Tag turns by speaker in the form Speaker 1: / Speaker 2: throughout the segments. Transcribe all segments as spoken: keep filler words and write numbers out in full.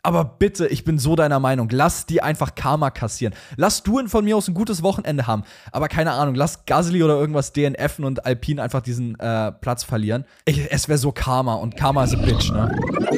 Speaker 1: Aber bitte, ich bin so deiner Meinung, lass die einfach Karma kassieren. Lass du von mir aus ein gutes Wochenende haben. Aber keine Ahnung, lass Gasly oder irgendwas D N F'en und Alpine einfach diesen äh, Platz verlieren. Ich, es wäre so Karma und Karma ist a bitch, ne?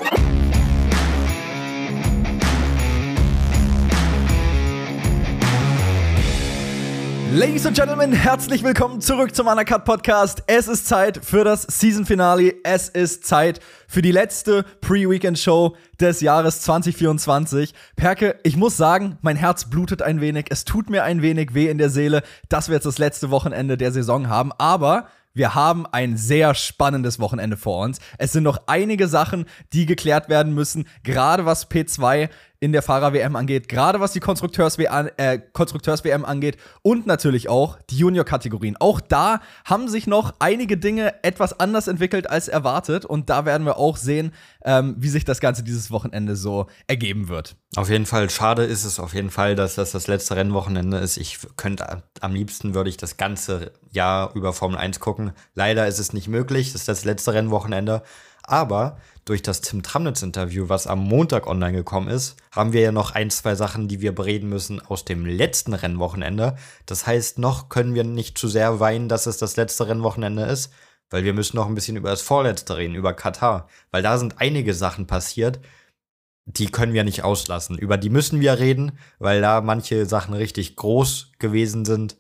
Speaker 1: Ladies and Gentlemen, herzlich willkommen zurück zum Undercut Podcast. Es ist Zeit für das Season Finale. Es ist Zeit für die letzte Pre-Weekend-Show des Jahres zwanzig vierundzwanzig. Perke, ich muss sagen, mein Herz blutet ein wenig. Es tut mir ein wenig weh in der Seele, dass wir jetzt das letzte Wochenende der Saison haben. Aber wir haben ein sehr spannendes Wochenende vor uns. Es sind noch einige Sachen, die geklärt werden müssen, gerade was P zwei in der Fahrer-W M angeht, gerade was die Konstrukteurs-W M äh, Konstrukteurs-W M angeht und natürlich auch die Junior-Kategorien. Auch da haben sich noch einige Dinge etwas anders entwickelt als erwartet und da werden wir auch sehen, ähm, wie sich das Ganze dieses Wochenende so ergeben wird.
Speaker 2: Auf jeden Fall, schade ist es auf jeden Fall, dass das das letzte Rennwochenende ist. Ich könnte, am liebsten würde ich das ganze Jahr über Formel eins gucken. Leider ist es nicht möglich, das ist das letzte Rennwochenende. Aber durch das Tim Tramnitz-Interview, was am Montag online gekommen ist, haben wir ja noch ein, zwei Sachen, die wir bereden müssen aus dem letzten Rennwochenende. Das heißt, noch können wir nicht zu sehr weinen, dass es das letzte Rennwochenende ist, weil wir müssen noch ein bisschen über das vorletzte reden, über Katar. Weil da sind einige Sachen passiert, die können wir nicht auslassen. Über die müssen wir reden, weil da manche Sachen richtig groß gewesen sind.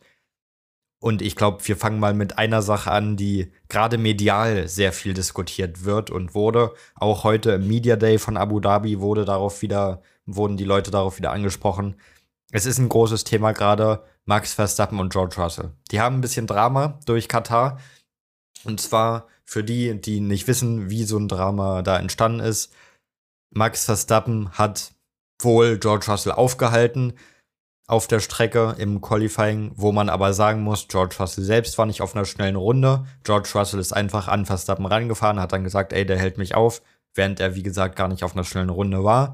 Speaker 2: Und ich glaube, wir fangen mal mit einer Sache an, die gerade medial sehr viel diskutiert wird und wurde. Auch heute im Media Day von Abu Dhabi wurde darauf wieder, wurden die Leute darauf wieder angesprochen. Es ist ein großes Thema gerade, Max Verstappen und George Russell. Die haben ein bisschen Drama durch Katar. Und zwar für die, die nicht wissen, wie so ein Drama da entstanden ist. Max Verstappen hat wohl George Russell aufgehalten auf der Strecke im Qualifying, wo man aber sagen muss, George Russell selbst war nicht auf einer schnellen Runde. George Russell ist einfach an Verstappen rangefahren, hat dann gesagt, ey, der hält mich auf, während er, wie gesagt, gar nicht auf einer schnellen Runde war.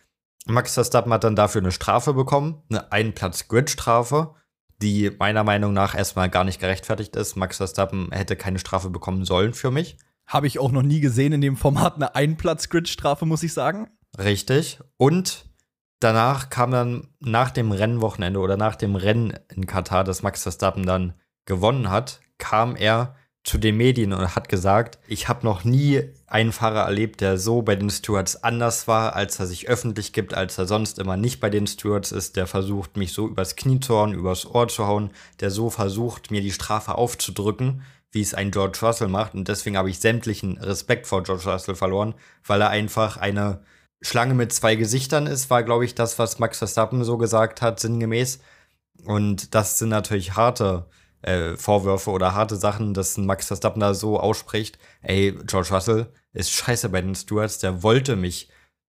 Speaker 2: Max Verstappen hat dann dafür eine Strafe bekommen, eine Ein-Platz-Grid-Strafe, die meiner Meinung nach erstmal gar nicht gerechtfertigt ist. Max Verstappen hätte keine Strafe bekommen sollen für mich.
Speaker 1: Habe ich auch noch nie gesehen in dem Format eine Ein-Platz-Grid-Strafe, muss ich sagen.
Speaker 2: Richtig. Und danach kam dann nach dem Rennwochenende oder nach dem Rennen in Katar, das Max Verstappen dann gewonnen hat, kam er zu den Medien und hat gesagt, ich habe noch nie einen Fahrer erlebt, der so bei den Stewards anders war, als er sich öffentlich gibt, als er sonst immer nicht bei den Stewards ist, der versucht, mich so übers Knie zu hauen, übers Ohr zu hauen, der so versucht, mir die Strafe aufzudrücken, wie es ein George Russell macht. Und deswegen habe ich sämtlichen Respekt vor George Russell verloren, weil er einfach eine Schlange mit zwei Gesichtern ist, war, glaube ich, das, was Max Verstappen so gesagt hat, sinngemäß. Und das sind natürlich harte äh, Vorwürfe oder harte Sachen, dass Max Verstappen da so ausspricht, ey, George Russell ist scheiße bei den Stewards, der wollte mich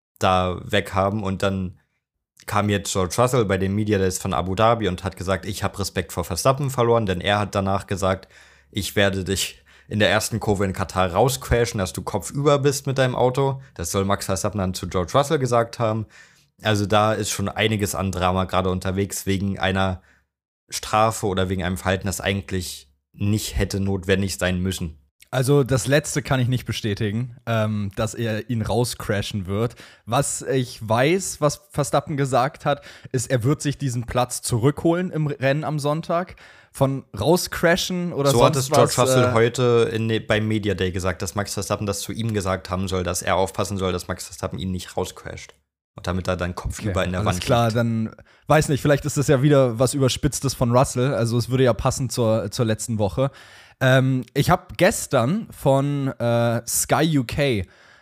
Speaker 2: da weghaben. Und dann kam jetzt George Russell bei den Media Days von Abu Dhabi und hat gesagt, ich habe Respekt vor Verstappen verloren, denn er hat danach gesagt, ich werde dich in der ersten Kurve in Katar rauscrashen, dass du kopfüber bist mit deinem Auto. Das soll Max Verstappen dann zu George Russell gesagt haben. Also da ist schon einiges an Drama gerade unterwegs, wegen einer Strafe oder wegen einem Verhalten, das eigentlich nicht hätte notwendig sein müssen.
Speaker 1: Also das Letzte kann ich nicht bestätigen, ähm, dass er ihn rauscrashen wird. Was ich weiß, was Verstappen gesagt hat, ist, er wird sich diesen Platz zurückholen im Rennen am Sonntag. Von rauscrashen oder
Speaker 2: so
Speaker 1: sonst was.
Speaker 2: So hat es George Russell
Speaker 1: äh,
Speaker 2: heute in, beim Media Day gesagt, dass Max Verstappen das zu ihm gesagt haben soll, dass er aufpassen soll, dass Max Verstappen ihn nicht rauscrasht. Und damit er dann kopfüber
Speaker 1: okay,
Speaker 2: in der
Speaker 1: alles
Speaker 2: Wand
Speaker 1: klar,
Speaker 2: liegt.
Speaker 1: Dann weiß nicht, vielleicht ist das ja wieder was Überspitztes von Russell. Also es würde ja passen zur, zur letzten Woche. Ähm, ich habe gestern von äh, Sky U K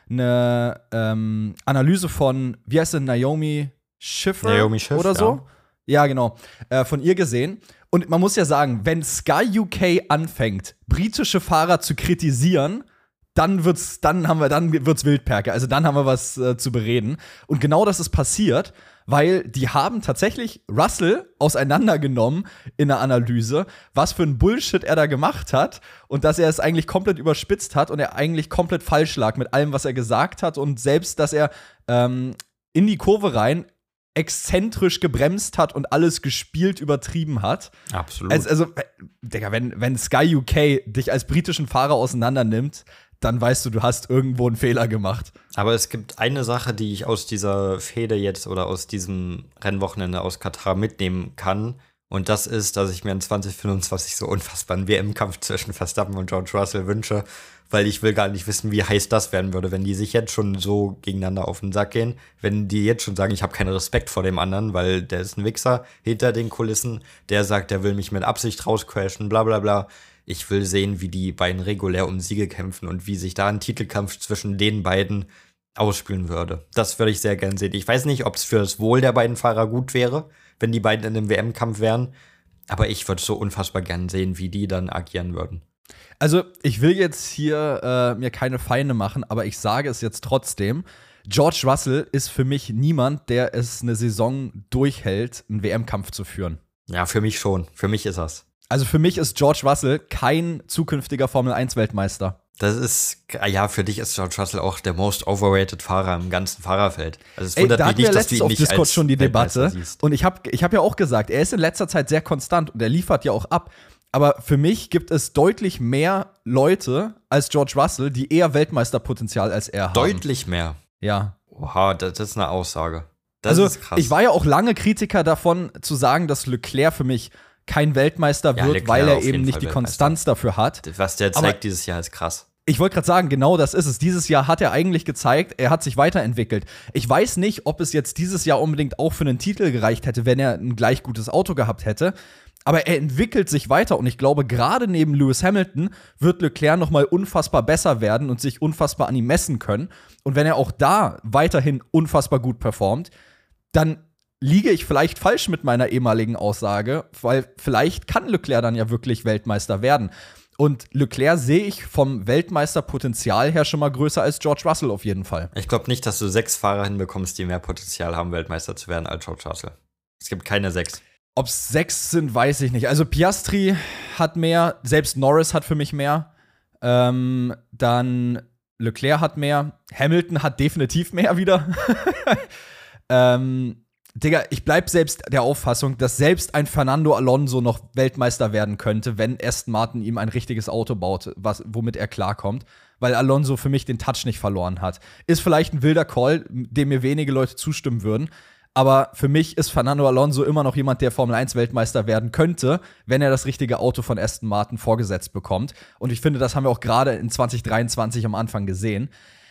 Speaker 1: eine ähm, Analyse von, wie heißt sie, Naomi Schiffer,
Speaker 2: Naomi Schiff,
Speaker 1: oder so?
Speaker 2: Ja,
Speaker 1: ja genau. Äh, von ihr gesehen. Und man muss ja sagen, wenn Sky U K anfängt, britische Fahrer zu kritisieren, dann wird's, dann haben wir, dann wird's Wildperke. Also dann haben wir was äh, zu bereden. Und genau das ist passiert, weil die haben tatsächlich Russell auseinandergenommen in der Analyse, was für ein Bullshit er da gemacht hat und dass er es eigentlich komplett überspitzt hat und er eigentlich komplett falsch lag mit allem, was er gesagt hat und selbst, dass er ähm, in die Kurve rein exzentrisch gebremst hat und alles gespielt übertrieben hat.
Speaker 2: Absolut.
Speaker 1: Also, also Digga, wenn, wenn Sky U K dich als britischen Fahrer auseinander nimmt, dann weißt du, du hast irgendwo einen Fehler gemacht.
Speaker 2: Aber es gibt eine Sache, die ich aus dieser Fehde jetzt oder aus diesem Rennwochenende aus Katar mitnehmen kann. Und das ist, dass ich mir in zwanzig fünfundzwanzig so unfassbar einen W M-Kampf zwischen Verstappen und George Russell wünsche, weil ich will gar nicht wissen, wie heiß das werden würde, wenn die sich jetzt schon so gegeneinander auf den Sack gehen, wenn die jetzt schon sagen, ich habe keinen Respekt vor dem anderen, weil der ist ein Wichser hinter den Kulissen, der sagt, der will mich mit Absicht rauscrashen, bla bla bla. Ich will sehen, wie die beiden regulär um Siege kämpfen und wie sich da ein Titelkampf zwischen den beiden ausspielen würde. Das würde ich sehr gern sehen. Ich weiß nicht, ob es für das Wohl der beiden Fahrer gut wäre, wenn die beiden in einem W M-Kampf wären, aber ich würde so unfassbar gern sehen, wie die dann agieren würden.
Speaker 1: Also, ich will jetzt hier äh, mir keine Feinde machen, aber ich sage es jetzt trotzdem. George Russell ist für mich niemand, der es eine Saison durchhält, einen W M-Kampf zu führen.
Speaker 2: Ja, für mich schon. Für mich ist das.
Speaker 1: Also für mich ist George Russell kein zukünftiger Formel eins Weltmeister.
Speaker 2: Das ist, ja, für dich ist George Russell auch der most overrated Fahrer im ganzen Fahrerfeld. Also es
Speaker 1: Ey,
Speaker 2: wundert
Speaker 1: da
Speaker 2: mich
Speaker 1: hatten wir
Speaker 2: nicht, dass du
Speaker 1: letztens
Speaker 2: ihn
Speaker 1: auf
Speaker 2: nicht
Speaker 1: Discord
Speaker 2: als
Speaker 1: schon die
Speaker 2: Weltmeister
Speaker 1: Debatte.
Speaker 2: siehst.
Speaker 1: Und ich habe ich hab ja auch gesagt, er ist in letzter Zeit sehr konstant und er liefert ja auch ab. Aber für mich gibt es deutlich mehr Leute als George Russell, die eher Weltmeisterpotenzial als er haben.
Speaker 2: Deutlich mehr?
Speaker 1: Ja.
Speaker 2: Oha, das, das ist eine Aussage. Das
Speaker 1: also
Speaker 2: ist krass.
Speaker 1: Ich war ja auch lange Kritiker davon, zu sagen, dass Leclerc für mich kein Weltmeister
Speaker 2: Ja,
Speaker 1: wird,
Speaker 2: Leclerc
Speaker 1: weil er
Speaker 2: auf
Speaker 1: eben
Speaker 2: jeden
Speaker 1: nicht
Speaker 2: Fall
Speaker 1: die
Speaker 2: Weltmeister.
Speaker 1: Konstanz dafür hat.
Speaker 2: Was der
Speaker 1: Aber
Speaker 2: zeigt dieses Jahr ist krass.
Speaker 1: Ich wollte gerade sagen, genau das ist es. Dieses Jahr hat er eigentlich gezeigt, er hat sich weiterentwickelt. Ich weiß nicht, ob es jetzt dieses Jahr unbedingt auch für einen Titel gereicht hätte, wenn er ein gleich gutes Auto gehabt hätte. Aber er entwickelt sich weiter und ich glaube, gerade neben Lewis Hamilton wird Leclerc noch mal unfassbar besser werden und sich unfassbar an ihm messen können. Und wenn er auch da weiterhin unfassbar gut performt, dann liege ich vielleicht falsch mit meiner ehemaligen Aussage, weil vielleicht kann Leclerc dann ja wirklich Weltmeister werden. Und Leclerc sehe ich vom Weltmeisterpotenzial her schon mal größer als George Russell auf jeden Fall.
Speaker 2: Ich glaube nicht, dass du sechs Fahrer hinbekommst, die mehr Potenzial haben, Weltmeister zu werden als George Russell. Es gibt keine sechs.
Speaker 1: Ob es sechs sind, weiß ich nicht. Also Piastri hat mehr, selbst Norris hat für mich mehr. Ähm, dann Leclerc hat mehr. Hamilton hat definitiv mehr wieder. ähm, Digga, ich bleib selbst der Auffassung, dass selbst ein Fernando Alonso noch Weltmeister werden könnte, wenn Aston Martin ihm ein richtiges Auto baut, was, womit er klarkommt. Weil Alonso für mich den Touch nicht verloren hat. Ist vielleicht ein wilder Call, dem mir wenige Leute zustimmen würden. Aber für mich ist Fernando Alonso immer noch jemand, der Formel eins Weltmeister werden könnte, wenn er das richtige Auto von Aston Martin vorgesetzt bekommt. Und ich finde, das haben wir auch gerade in zwanzig dreiundzwanzig am Anfang gesehen.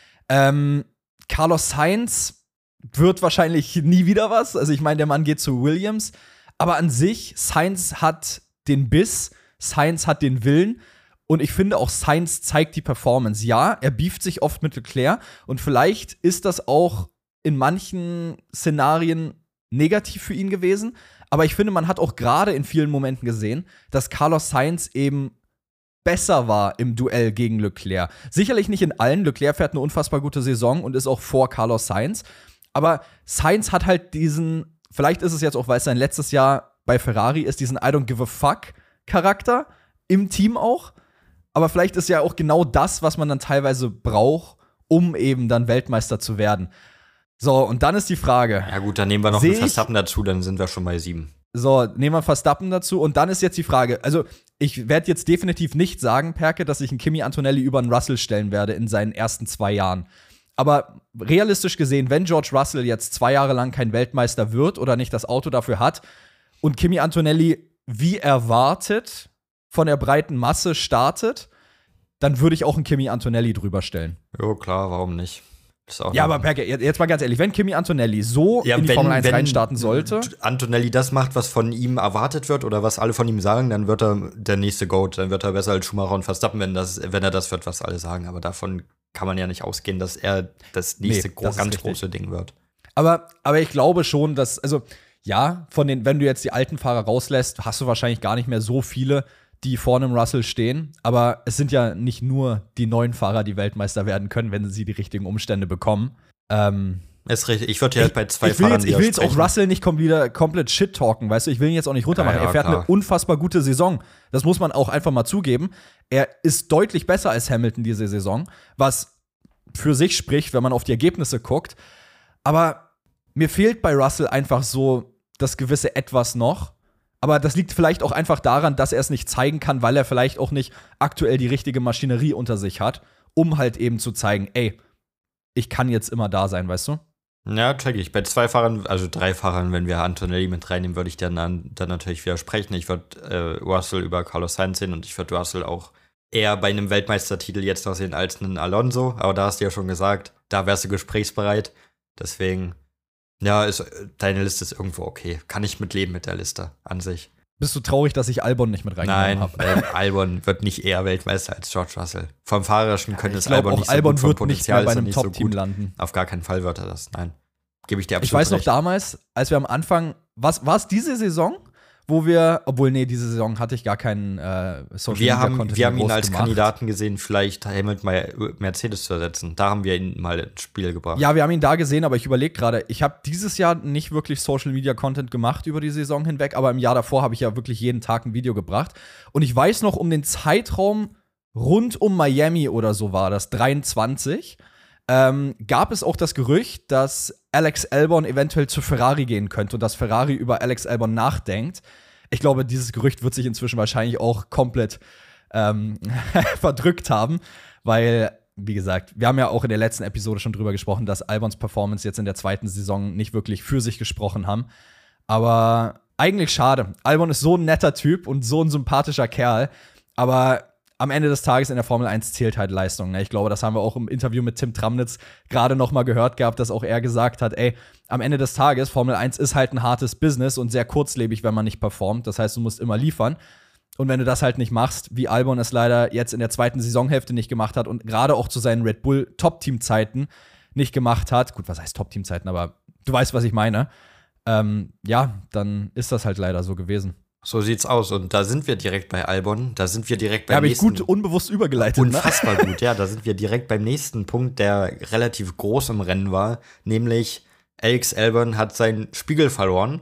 Speaker 1: Ähm, Carlos Sainz wird wahrscheinlich nie wieder was. Also ich meine, der Mann geht zu Williams. Aber an sich, Sainz hat den Biss, Sainz hat den Willen. Und ich finde auch, Sainz zeigt die Performance. Ja, er beeft sich oft mit Leclerc. Und vielleicht ist das auch in manchen Szenarien negativ für ihn gewesen. Aber ich finde, man hat auch gerade in vielen Momenten gesehen, dass Carlos Sainz eben besser war im Duell gegen Leclerc. Sicherlich nicht in allen. Leclerc fährt eine unfassbar gute Saison und ist auch vor Carlos Sainz. Aber Sainz hat halt diesen, vielleicht ist es jetzt auch, weil es sein letztes Jahr bei Ferrari ist, diesen I don't give a fuck Charakter im Team auch. Aber vielleicht ist ja auch genau das, was man dann teilweise braucht, um eben dann Weltmeister zu werden. So, und dann ist die Frage.
Speaker 2: Ja gut, dann nehmen wir noch
Speaker 1: Seh
Speaker 2: einen
Speaker 1: ich-
Speaker 2: Verstappen dazu, dann sind wir schon bei sieben.
Speaker 1: So, nehmen wir Verstappen dazu. Und dann ist jetzt die Frage, also ich werde jetzt definitiv nicht sagen, Perke, dass ich einen Kimi Antonelli über einen Russell stellen werde in seinen ersten zwei Jahren. Aber realistisch gesehen, wenn George Russell jetzt zwei Jahre lang kein Weltmeister wird oder nicht das Auto dafür hat und Kimi Antonelli wie erwartet von der breiten Masse startet, dann würde ich auch einen Kimi Antonelli drüber stellen.
Speaker 2: Jo, klar, warum nicht? Ist auch
Speaker 1: Ja,
Speaker 2: noch-
Speaker 1: aber Perke, jetzt mal ganz ehrlich, wenn Kimi Antonelli so
Speaker 2: Ja,
Speaker 1: in die
Speaker 2: wenn-
Speaker 1: Formel eins
Speaker 2: wenn
Speaker 1: reinstarten sollte,
Speaker 2: Antonelli das macht, was von ihm erwartet wird oder was alle von ihm sagen, dann wird er der nächste Goat. Dann wird er besser als Schumacher und Verstappen, wenn, das, wenn er das wird, was alle sagen. Aber davon kann man ja nicht ausgehen, dass er das nächste
Speaker 1: Nee,
Speaker 2: gro-
Speaker 1: das ist
Speaker 2: ganz
Speaker 1: richtig.
Speaker 2: große Ding wird.
Speaker 1: Aber, aber ich glaube schon, dass, also ja, von den, wenn du jetzt die alten Fahrer rauslässt, hast du wahrscheinlich gar nicht mehr so viele, die vorne im Russell stehen. Aber es sind ja nicht nur die neuen Fahrer, die Weltmeister werden können, wenn sie die richtigen Umstände bekommen. Ähm,
Speaker 2: Ist richtig. Ich würde ja bei zwei
Speaker 1: ich will
Speaker 2: Fahrern
Speaker 1: jetzt, ich will jetzt auch
Speaker 2: widersprechen.
Speaker 1: Russell nicht kom wieder komplett shit talken, weißt du? Ich will ihn jetzt auch nicht runtermachen.
Speaker 2: Ja, ja,
Speaker 1: er fährt
Speaker 2: klar.
Speaker 1: eine unfassbar gute Saison. Das muss man auch einfach mal zugeben. Er ist deutlich besser als Hamilton diese Saison, was für sich spricht, wenn man auf die Ergebnisse guckt. Aber mir fehlt bei Russell einfach so das gewisse Etwas noch. Aber das liegt vielleicht auch einfach daran, dass er es nicht zeigen kann, weil er vielleicht auch nicht aktuell die richtige Maschinerie unter sich hat, um halt eben zu zeigen, ey, ich kann jetzt immer da sein, weißt du?
Speaker 2: Ja, check ich. Bei zwei Fahrern, also drei Fahrern, wenn wir Antonelli mit reinnehmen, würde ich dann, dann natürlich widersprechen. Ich würde äh, Russell über Carlos Sainz sehen und ich würde Russell auch eher bei einem Weltmeistertitel jetzt noch sehen als einen Alonso. Aber da hast du ja schon gesagt, da wärst du gesprächsbereit. Deswegen, ja, ist, deine Liste ist irgendwo okay. Kann ich mitleben mit der Liste an sich.
Speaker 1: Bist du traurig, dass ich Albon nicht mit reingenommen habe?
Speaker 2: Nein, äh, Albon wird nicht eher Weltmeister als George Russell. Vom Fahrerischen könnte es
Speaker 1: glaub,
Speaker 2: Albon nicht so
Speaker 1: Albon
Speaker 2: gut, vom
Speaker 1: wird
Speaker 2: Potenzial
Speaker 1: nicht mehr bei
Speaker 2: ist er
Speaker 1: einem
Speaker 2: nicht so
Speaker 1: Top-Team
Speaker 2: gut.
Speaker 1: landen.
Speaker 2: Auf gar keinen Fall wird er das, nein. Gebe ich dir absolut
Speaker 1: Ich weiß noch
Speaker 2: recht.
Speaker 1: damals, als wir am Anfang, was war es diese Saison, wo wir, obwohl, nee, diese Saison hatte ich gar keinen äh, Social
Speaker 2: Wir
Speaker 1: Media
Speaker 2: haben,
Speaker 1: Content
Speaker 2: wir haben
Speaker 1: mehr
Speaker 2: ihn
Speaker 1: groß
Speaker 2: als
Speaker 1: gemacht.
Speaker 2: Kandidaten gesehen, vielleicht Hamilton bei Mercedes zu ersetzen. Da haben wir ihn mal ins Spiel gebracht.
Speaker 1: Ja, wir haben ihn da gesehen, aber ich überlege gerade, ich habe dieses Jahr nicht wirklich Social Media Content gemacht über die Saison hinweg, aber im Jahr davor habe ich ja wirklich jeden Tag ein Video gebracht. Und ich weiß noch, um den Zeitraum rund um Miami oder so war das, dreiundzwanzig, ähm, gab es auch das Gerücht, dass Alex Albon eventuell zu Ferrari gehen könnte und dass Ferrari über Alex Albon nachdenkt. Ich glaube, dieses Gerücht wird sich inzwischen wahrscheinlich auch komplett ähm, verdrückt haben, weil, wie gesagt, wir haben ja auch in der letzten Episode schon drüber gesprochen, dass Albons Performance jetzt in der zweiten Saison nicht wirklich für sich gesprochen haben. Aber eigentlich schade. Albon ist so ein netter Typ und so ein sympathischer Kerl, aber am Ende des Tages in der Formel eins zählt halt Leistung. Ne? Ich glaube, das haben wir auch im Interview mit Tim Tramnitz gerade noch mal gehört gehabt, dass auch er gesagt hat, ey, am Ende des Tages, Formel eins ist halt ein hartes Business und sehr kurzlebig, wenn man nicht performt. Das heißt, du musst immer liefern. Und wenn du das halt nicht machst, wie Albon es leider jetzt in der zweiten Saisonhälfte nicht gemacht hat und gerade auch zu seinen Red Bull Top-Team-Zeiten nicht gemacht hat, gut, was heißt Top-Team-Zeiten, aber du weißt, was ich meine, ähm, ja, dann ist das halt leider so gewesen.
Speaker 2: So sieht's aus. Und da sind wir direkt bei Albon. Da sind wir direkt beim
Speaker 1: Ja, habe ich
Speaker 2: nächsten.
Speaker 1: gut unbewusst übergeleitet.
Speaker 2: Unfassbar
Speaker 1: ne?
Speaker 2: gut, ja. Da sind wir direkt beim nächsten Punkt, der relativ groß im Rennen war. Nämlich Alex Albon hat seinen Spiegel verloren.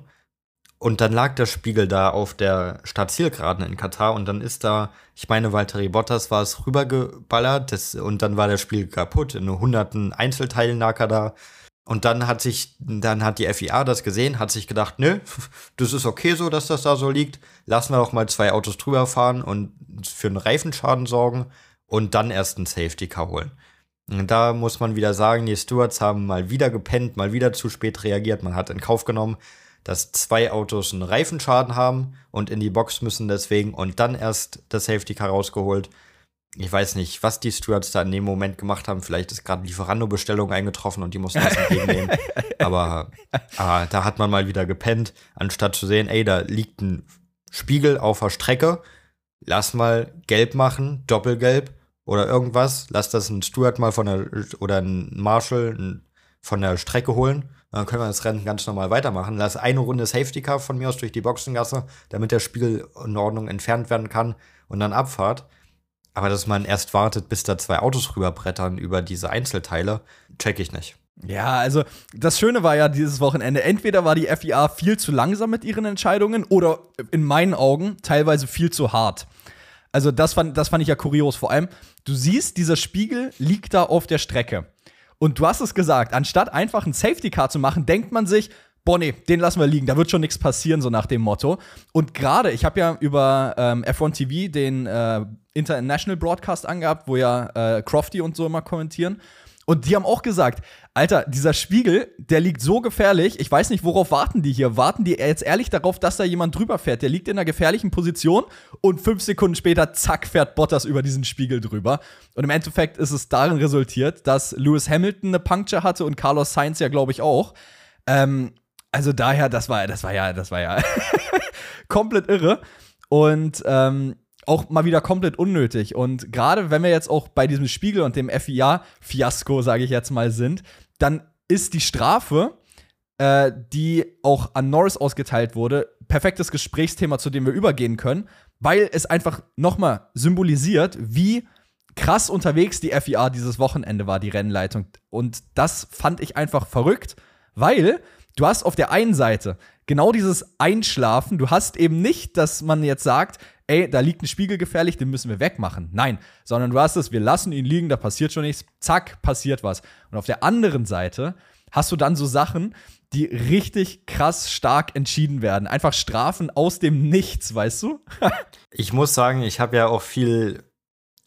Speaker 2: Und dann lag der Spiegel da auf der Startzielgeraden in Katar. Und dann ist da, ich meine, Valtteri Bottas war es rübergeballert. Das, und dann war der Spiegel kaputt. In hunderten Einzelteilen lag er da. Und dann hat sich, dann hat die F I A das gesehen, hat sich gedacht, nö, das ist okay so, dass das da so liegt. Lassen wir doch mal zwei Autos drüber fahren und für einen Reifenschaden sorgen und dann erst einen Safety Car holen. Und da muss man wieder sagen, die Stewards haben mal wieder gepennt, mal wieder zu spät reagiert. Man hat in Kauf genommen, dass zwei Autos einen Reifenschaden haben und in die Box müssen deswegen und dann erst das Safety Car rausgeholt. Ich weiß nicht, was die Stewards da in dem Moment gemacht haben. Vielleicht ist gerade Lieferando-Bestellung eingetroffen und die mussten das entgegennehmen. aber, aber da hat man mal wieder gepennt, anstatt zu sehen, ey, da liegt ein Spiegel auf der Strecke. Lass mal gelb machen, doppelgelb oder irgendwas. Lass das ein Steward mal von der oder ein Marshall von der Strecke holen. Dann können wir das Rennen ganz normal weitermachen. Lass eine Runde Safety Car von mir aus durch die Boxengasse, damit der Spiegel in Ordnung entfernt werden kann und dann Abfahrt. Aber dass man erst wartet, bis da zwei Autos rüberbrettern über diese Einzelteile, check ich nicht.
Speaker 1: Ja, also das Schöne war ja dieses Wochenende, entweder war die F I A viel zu langsam mit ihren Entscheidungen oder in meinen Augen teilweise viel zu hart. Also das fand, das fand ich ja kurios. Vor allem, du siehst, dieser Spiegel liegt da auf der Strecke. Und du hast es gesagt, anstatt einfach ein Safety Car zu machen, denkt man sich, boah, nee, den lassen wir liegen, da wird schon nichts passieren, so nach dem Motto. Und gerade, ich habe ja über ähm, F eins T V den äh, International Broadcast angehabt, wo ja äh, Crofty und so immer kommentieren. Und die haben auch gesagt, Alter, dieser Spiegel, der liegt so gefährlich, ich weiß nicht, worauf warten die hier? Warten die jetzt ehrlich darauf, dass da jemand drüber fährt? Der liegt in einer gefährlichen Position und fünf Sekunden später, zack, fährt Bottas über diesen Spiegel drüber. Und im Endeffekt ist es darin resultiert, dass Lewis Hamilton eine Puncture hatte und Carlos Sainz ja, glaube ich, auch. Ähm, also daher, das war, das war ja, das war ja komplett irre. Und ähm, auch mal wieder komplett unnötig. Und gerade wenn wir jetzt auch bei diesem Spiegel und dem F I A-Fiasko, sage ich jetzt mal, sind, dann ist die Strafe, äh, die auch an Norris ausgeteilt wurde, perfektes Gesprächsthema, zu dem wir übergehen können, weil es einfach nochmal symbolisiert, wie krass unterwegs die F I A dieses Wochenende war, die Rennleitung. Und das fand ich einfach verrückt, weil du hast auf der einen Seite genau dieses Einschlafen. Du hast eben nicht, dass man jetzt sagt, ey, da liegt ein Spiegel gefährlich, den müssen wir wegmachen. Nein, sondern du hast es, wir lassen ihn liegen, da passiert schon nichts. Zack, passiert was. Und auf der anderen Seite hast du dann so Sachen, die richtig krass stark entschieden werden. Einfach Strafen aus dem Nichts, weißt du?
Speaker 2: Ich muss sagen, ich habe ja auch viel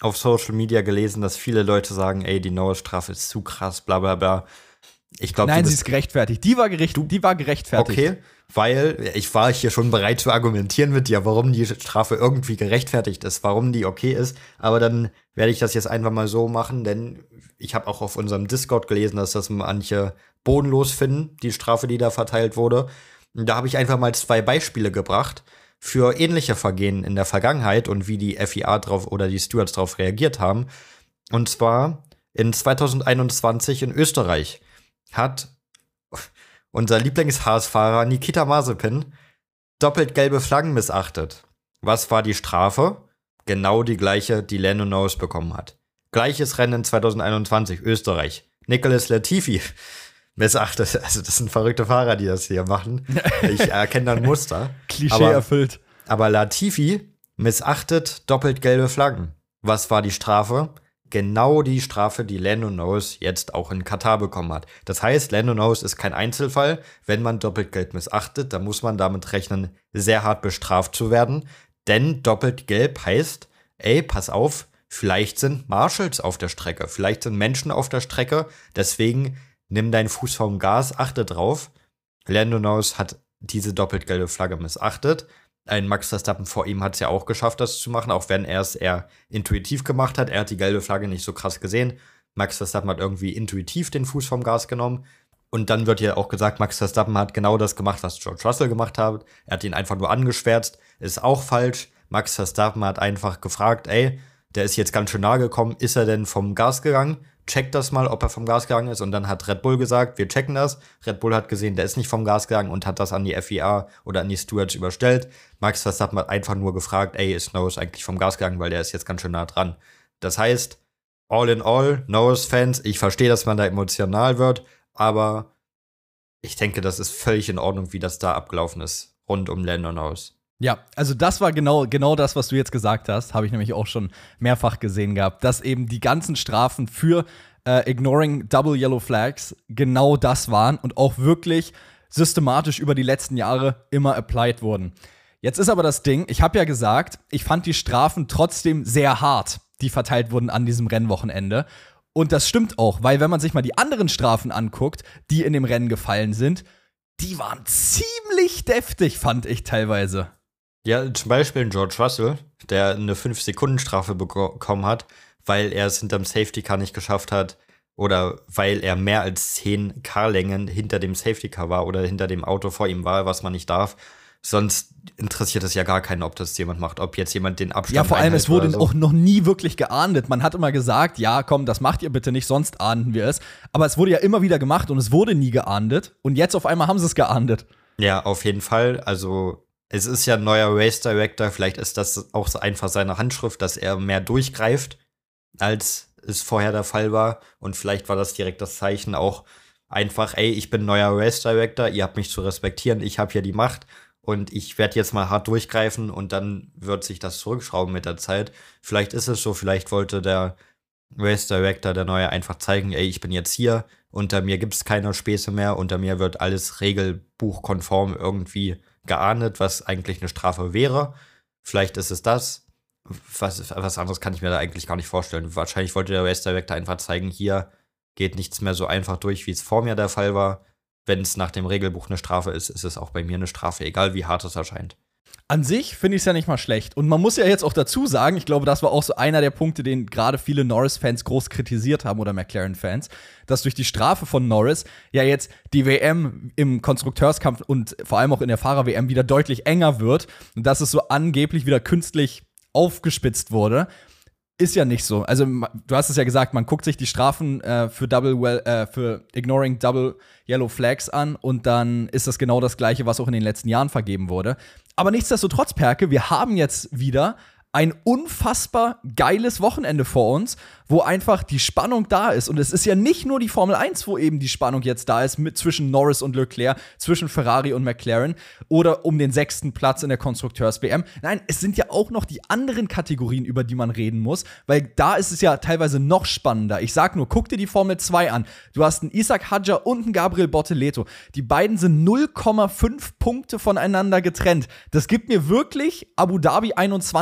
Speaker 2: auf Social Media gelesen, dass viele Leute sagen, ey, die Norris-Strafe ist zu krass, bla bla bla. Ich glaub,
Speaker 1: Nein, sie ist gerechtfertigt. Die war, gerecht, die war gerechtfertigt.
Speaker 2: Okay, weil ich war hier schon bereit zu argumentieren mit dir, warum die Strafe irgendwie gerechtfertigt ist, warum die okay ist. Aber dann werde ich das jetzt einfach mal so machen, denn ich habe auch auf unserem Discord gelesen, dass das manche bodenlos finden, die Strafe, die da verteilt wurde. Und da habe ich einfach mal zwei Beispiele gebracht für ähnliche Vergehen in der Vergangenheit und wie die F I A drauf oder die Stewards drauf reagiert haben. Und zwar in zwanzig einundzwanzig in Österreich hat unser Lieblings-H S-Fahrer Nikita Mazepin doppelt gelbe Flaggen missachtet. Was war die Strafe? Genau die gleiche, die Lando Norris bekommen hat. Gleiches Rennen zwanzig einundzwanzig, Österreich. Nicolas Latifi missachtet. Also das sind verrückte Fahrer, die das hier machen. Ich erkenne da ein Muster.
Speaker 1: Klischee
Speaker 2: aber,
Speaker 1: erfüllt.
Speaker 2: Aber Latifi missachtet doppelt gelbe Flaggen. Was war die Strafe? Genau die Strafe, die Lando Norris jetzt auch in Katar bekommen hat. Das heißt, Lando Norris ist kein Einzelfall. Wenn man doppelt gelb missachtet, dann muss man damit rechnen, sehr hart bestraft zu werden. Denn doppelt gelb heißt, ey, pass auf, vielleicht sind Marshals auf der Strecke, vielleicht sind Menschen auf der Strecke, deswegen nimm deinen Fuß vom Gas, achte drauf. Lando Norris hat diese doppelt gelbe Flagge missachtet. Ein Max Verstappen vor ihm hat es ja auch geschafft, das zu machen, auch wenn er es eher intuitiv gemacht hat. Er hat die gelbe Flagge nicht so krass gesehen. Max Verstappen hat irgendwie intuitiv den Fuß vom Gas genommen. Und dann wird ja auch gesagt, Max Verstappen hat genau das gemacht, was George Russell gemacht hat. Er hat ihn einfach nur angeschwärzt. Ist auch falsch. Max Verstappen hat einfach gefragt, ey, der ist jetzt ganz schön nahe gekommen. Ist er denn vom Gas gegangen? Checkt das mal, ob er vom Gas gegangen ist. Und dann hat Red Bull gesagt, wir checken das. Red Bull hat gesehen, der ist nicht vom Gas gegangen und hat das an die F I A oder an die Stewards überstellt. Max Verstappen hat einfach nur gefragt, ey, ist Norris eigentlich vom Gas gegangen, weil der ist jetzt ganz schön nah dran. Das heißt, all in all, Norris-Fans, ich verstehe, dass man da emotional wird, aber ich denke, das ist völlig in Ordnung, wie das da abgelaufen ist, rund um Lando Norris.
Speaker 1: Ja, also das war genau, genau das, was du jetzt gesagt hast, habe ich nämlich auch schon mehrfach gesehen gehabt, dass eben die ganzen Strafen für äh, Ignoring Double Yellow Flags genau das waren und auch wirklich systematisch über die letzten Jahre immer applied wurden. Jetzt ist aber das Ding, ich habe ja gesagt, ich fand die Strafen trotzdem sehr hart, die verteilt wurden an diesem Rennwochenende. Und das stimmt auch, weil wenn man sich mal die anderen Strafen anguckt, die in dem Rennen gefallen sind, die waren ziemlich deftig, fand ich teilweise.
Speaker 2: Ja, zum Beispiel George Russell, der eine fünf Sekunden Strafe bekommen hat, weil er es hinterm Safety Car nicht geschafft hat oder weil er mehr als zehn Car-Längen hinter dem Safety Car war oder hinter dem Auto vor ihm war, was man nicht darf. Sonst interessiert es ja gar keinen, ob das jemand macht, ob jetzt jemand den Abstand
Speaker 1: Ja, vor allem, es wurde
Speaker 2: so.
Speaker 1: auch noch nie wirklich geahndet. Man hat immer gesagt, ja, komm, das macht ihr bitte nicht, sonst ahnden wir es. Aber es wurde ja immer wieder gemacht und es wurde nie geahndet. Und jetzt auf einmal haben sie es geahndet.
Speaker 2: Ja, auf jeden Fall. Also es ist ja ein neuer Race Director, vielleicht ist das auch einfach seine Handschrift, dass er mehr durchgreift, als es vorher der Fall war. Und vielleicht war das direkt das Zeichen auch einfach, ey, ich bin neuer Race Director, ihr habt mich zu respektieren, ich habe hier die Macht und ich werde jetzt mal hart durchgreifen und dann wird sich das zurückschrauben mit der Zeit. Vielleicht ist es so, vielleicht wollte der Race Director, der Neue, einfach zeigen, ey, ich bin jetzt hier, unter mir gibt es keine Späße mehr, unter mir wird alles regelbuchkonform irgendwie geahndet, was eigentlich eine Strafe wäre. Vielleicht ist es das. Was, was anderes kann ich mir da eigentlich gar nicht vorstellen. Wahrscheinlich wollte der Race Director einfach zeigen, hier geht nichts mehr so einfach durch, wie es vor mir der Fall war. Wenn es nach dem Regelbuch eine Strafe ist, ist es auch bei mir eine Strafe, egal wie hart es erscheint.
Speaker 1: An sich finde ich es ja nicht mal schlecht. Und man muss ja jetzt auch dazu sagen, ich glaube, das war auch so einer der Punkte, den gerade viele Norris-Fans groß kritisiert haben oder McLaren-Fans, dass durch die Strafe von Norris ja jetzt die W M im Konstrukteurskampf und vor allem auch in der Fahrer-W M wieder deutlich enger wird und dass es so angeblich wieder künstlich aufgespitzt wurde. Ist ja nicht so. Also, du hast es ja gesagt, man guckt sich die Strafen äh, für Double well, äh, für Ignoring Double Yellow Flags an und dann ist das genau das Gleiche, was auch in den letzten Jahren vergeben wurde. Aber nichtsdestotrotz, Perke, wir haben jetzt wieder ein unfassbar geiles Wochenende vor uns, wo einfach die Spannung da ist. Und es ist ja nicht nur die Formel eins, wo eben die Spannung jetzt da ist, mit zwischen Norris und Leclerc, zwischen Ferrari und McLaren oder um den sechsten Platz in der Konstrukteurs-W M. Nein, es sind ja auch noch die anderen Kategorien, über die man reden muss, weil da ist es ja teilweise noch spannender. Ich sag nur, guck dir die Formel zwei an. Du hast einen Isaac Hadjar und einen Gabriel Bortoleto. Die beiden sind null Komma fünf Punkte voneinander getrennt. Das gibt mir wirklich Abu Dhabi einundzwanzig Vibes.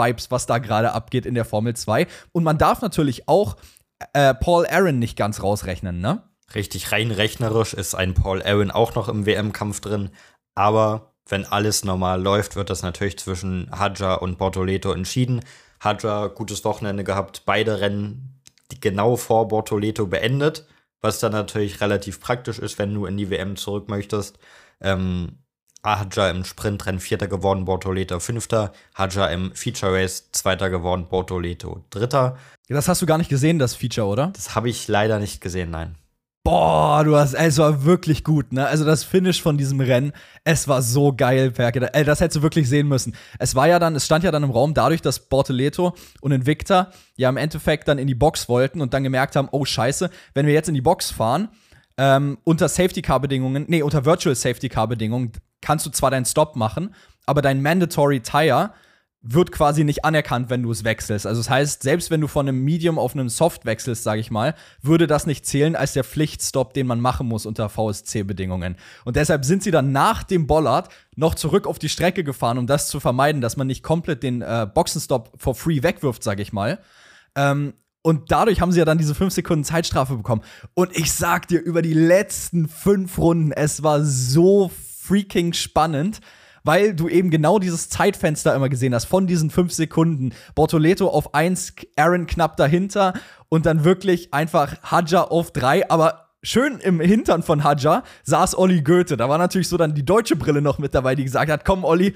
Speaker 1: Vibes, was da gerade abgeht in der Formel zwei. Und man darf natürlich auch äh, Paul Aaron nicht ganz rausrechnen, ne?
Speaker 2: Richtig, rein rechnerisch ist ein Paul Aaron auch noch im W M-Kampf drin. Aber wenn alles normal läuft, wird das natürlich zwischen Hadjar und Bortoleto entschieden. Hadjar, gutes Wochenende gehabt, beide Rennen genau vor Bortoleto beendet, was dann natürlich relativ praktisch ist, wenn du in die W M zurück möchtest. Ähm, Hadjar im Sprintrennen Vierter geworden, Bortoleto Fünfter. Hadjar im Feature Race Zweiter geworden, Bortoleto Dritter.
Speaker 1: Das hast du gar nicht gesehen, das Feature, oder?
Speaker 2: Das habe ich leider nicht gesehen, nein.
Speaker 1: Boah, du hast, es war wirklich gut, ne? Also das Finish von diesem Rennen, es war so geil, Perke. Ey, das hättest du wirklich sehen müssen. Es war ja dann, es stand ja dann im Raum dadurch, dass Bortoleto und Invicta ja im Endeffekt dann in die Box wollten und dann gemerkt haben, oh scheiße, wenn wir jetzt in die Box fahren, ähm, unter Safety-Car-Bedingungen, nee, unter Virtual Safety-Car-Bedingungen kannst du zwar deinen Stop machen, aber dein Mandatory Tire wird quasi nicht anerkannt, wenn du es wechselst. Also das heißt, selbst wenn du von einem Medium auf einem Soft wechselst, sage ich mal, würde das nicht zählen als der Pflichtstop, den man machen muss unter V S C-Bedingungen. Und deshalb sind sie dann nach dem Bollard noch zurück auf die Strecke gefahren, um das zu vermeiden, dass man nicht komplett den äh, Boxenstopp for free wegwirft, sage ich mal. Ähm, und dadurch haben sie ja dann diese fünf Sekunden Zeitstrafe bekommen. Und ich sag dir, über die letzten fünf Runden, es war so freaking spannend, weil du eben genau dieses Zeitfenster immer gesehen hast, von diesen fünf Sekunden. Bortoleto auf eins, Aaron knapp dahinter und dann wirklich einfach Hadjar auf drei, aber schön im Hintern von Hadjar saß Olli Goethe. Da war natürlich so dann die deutsche Brille noch mit dabei, die gesagt hat, komm Olli,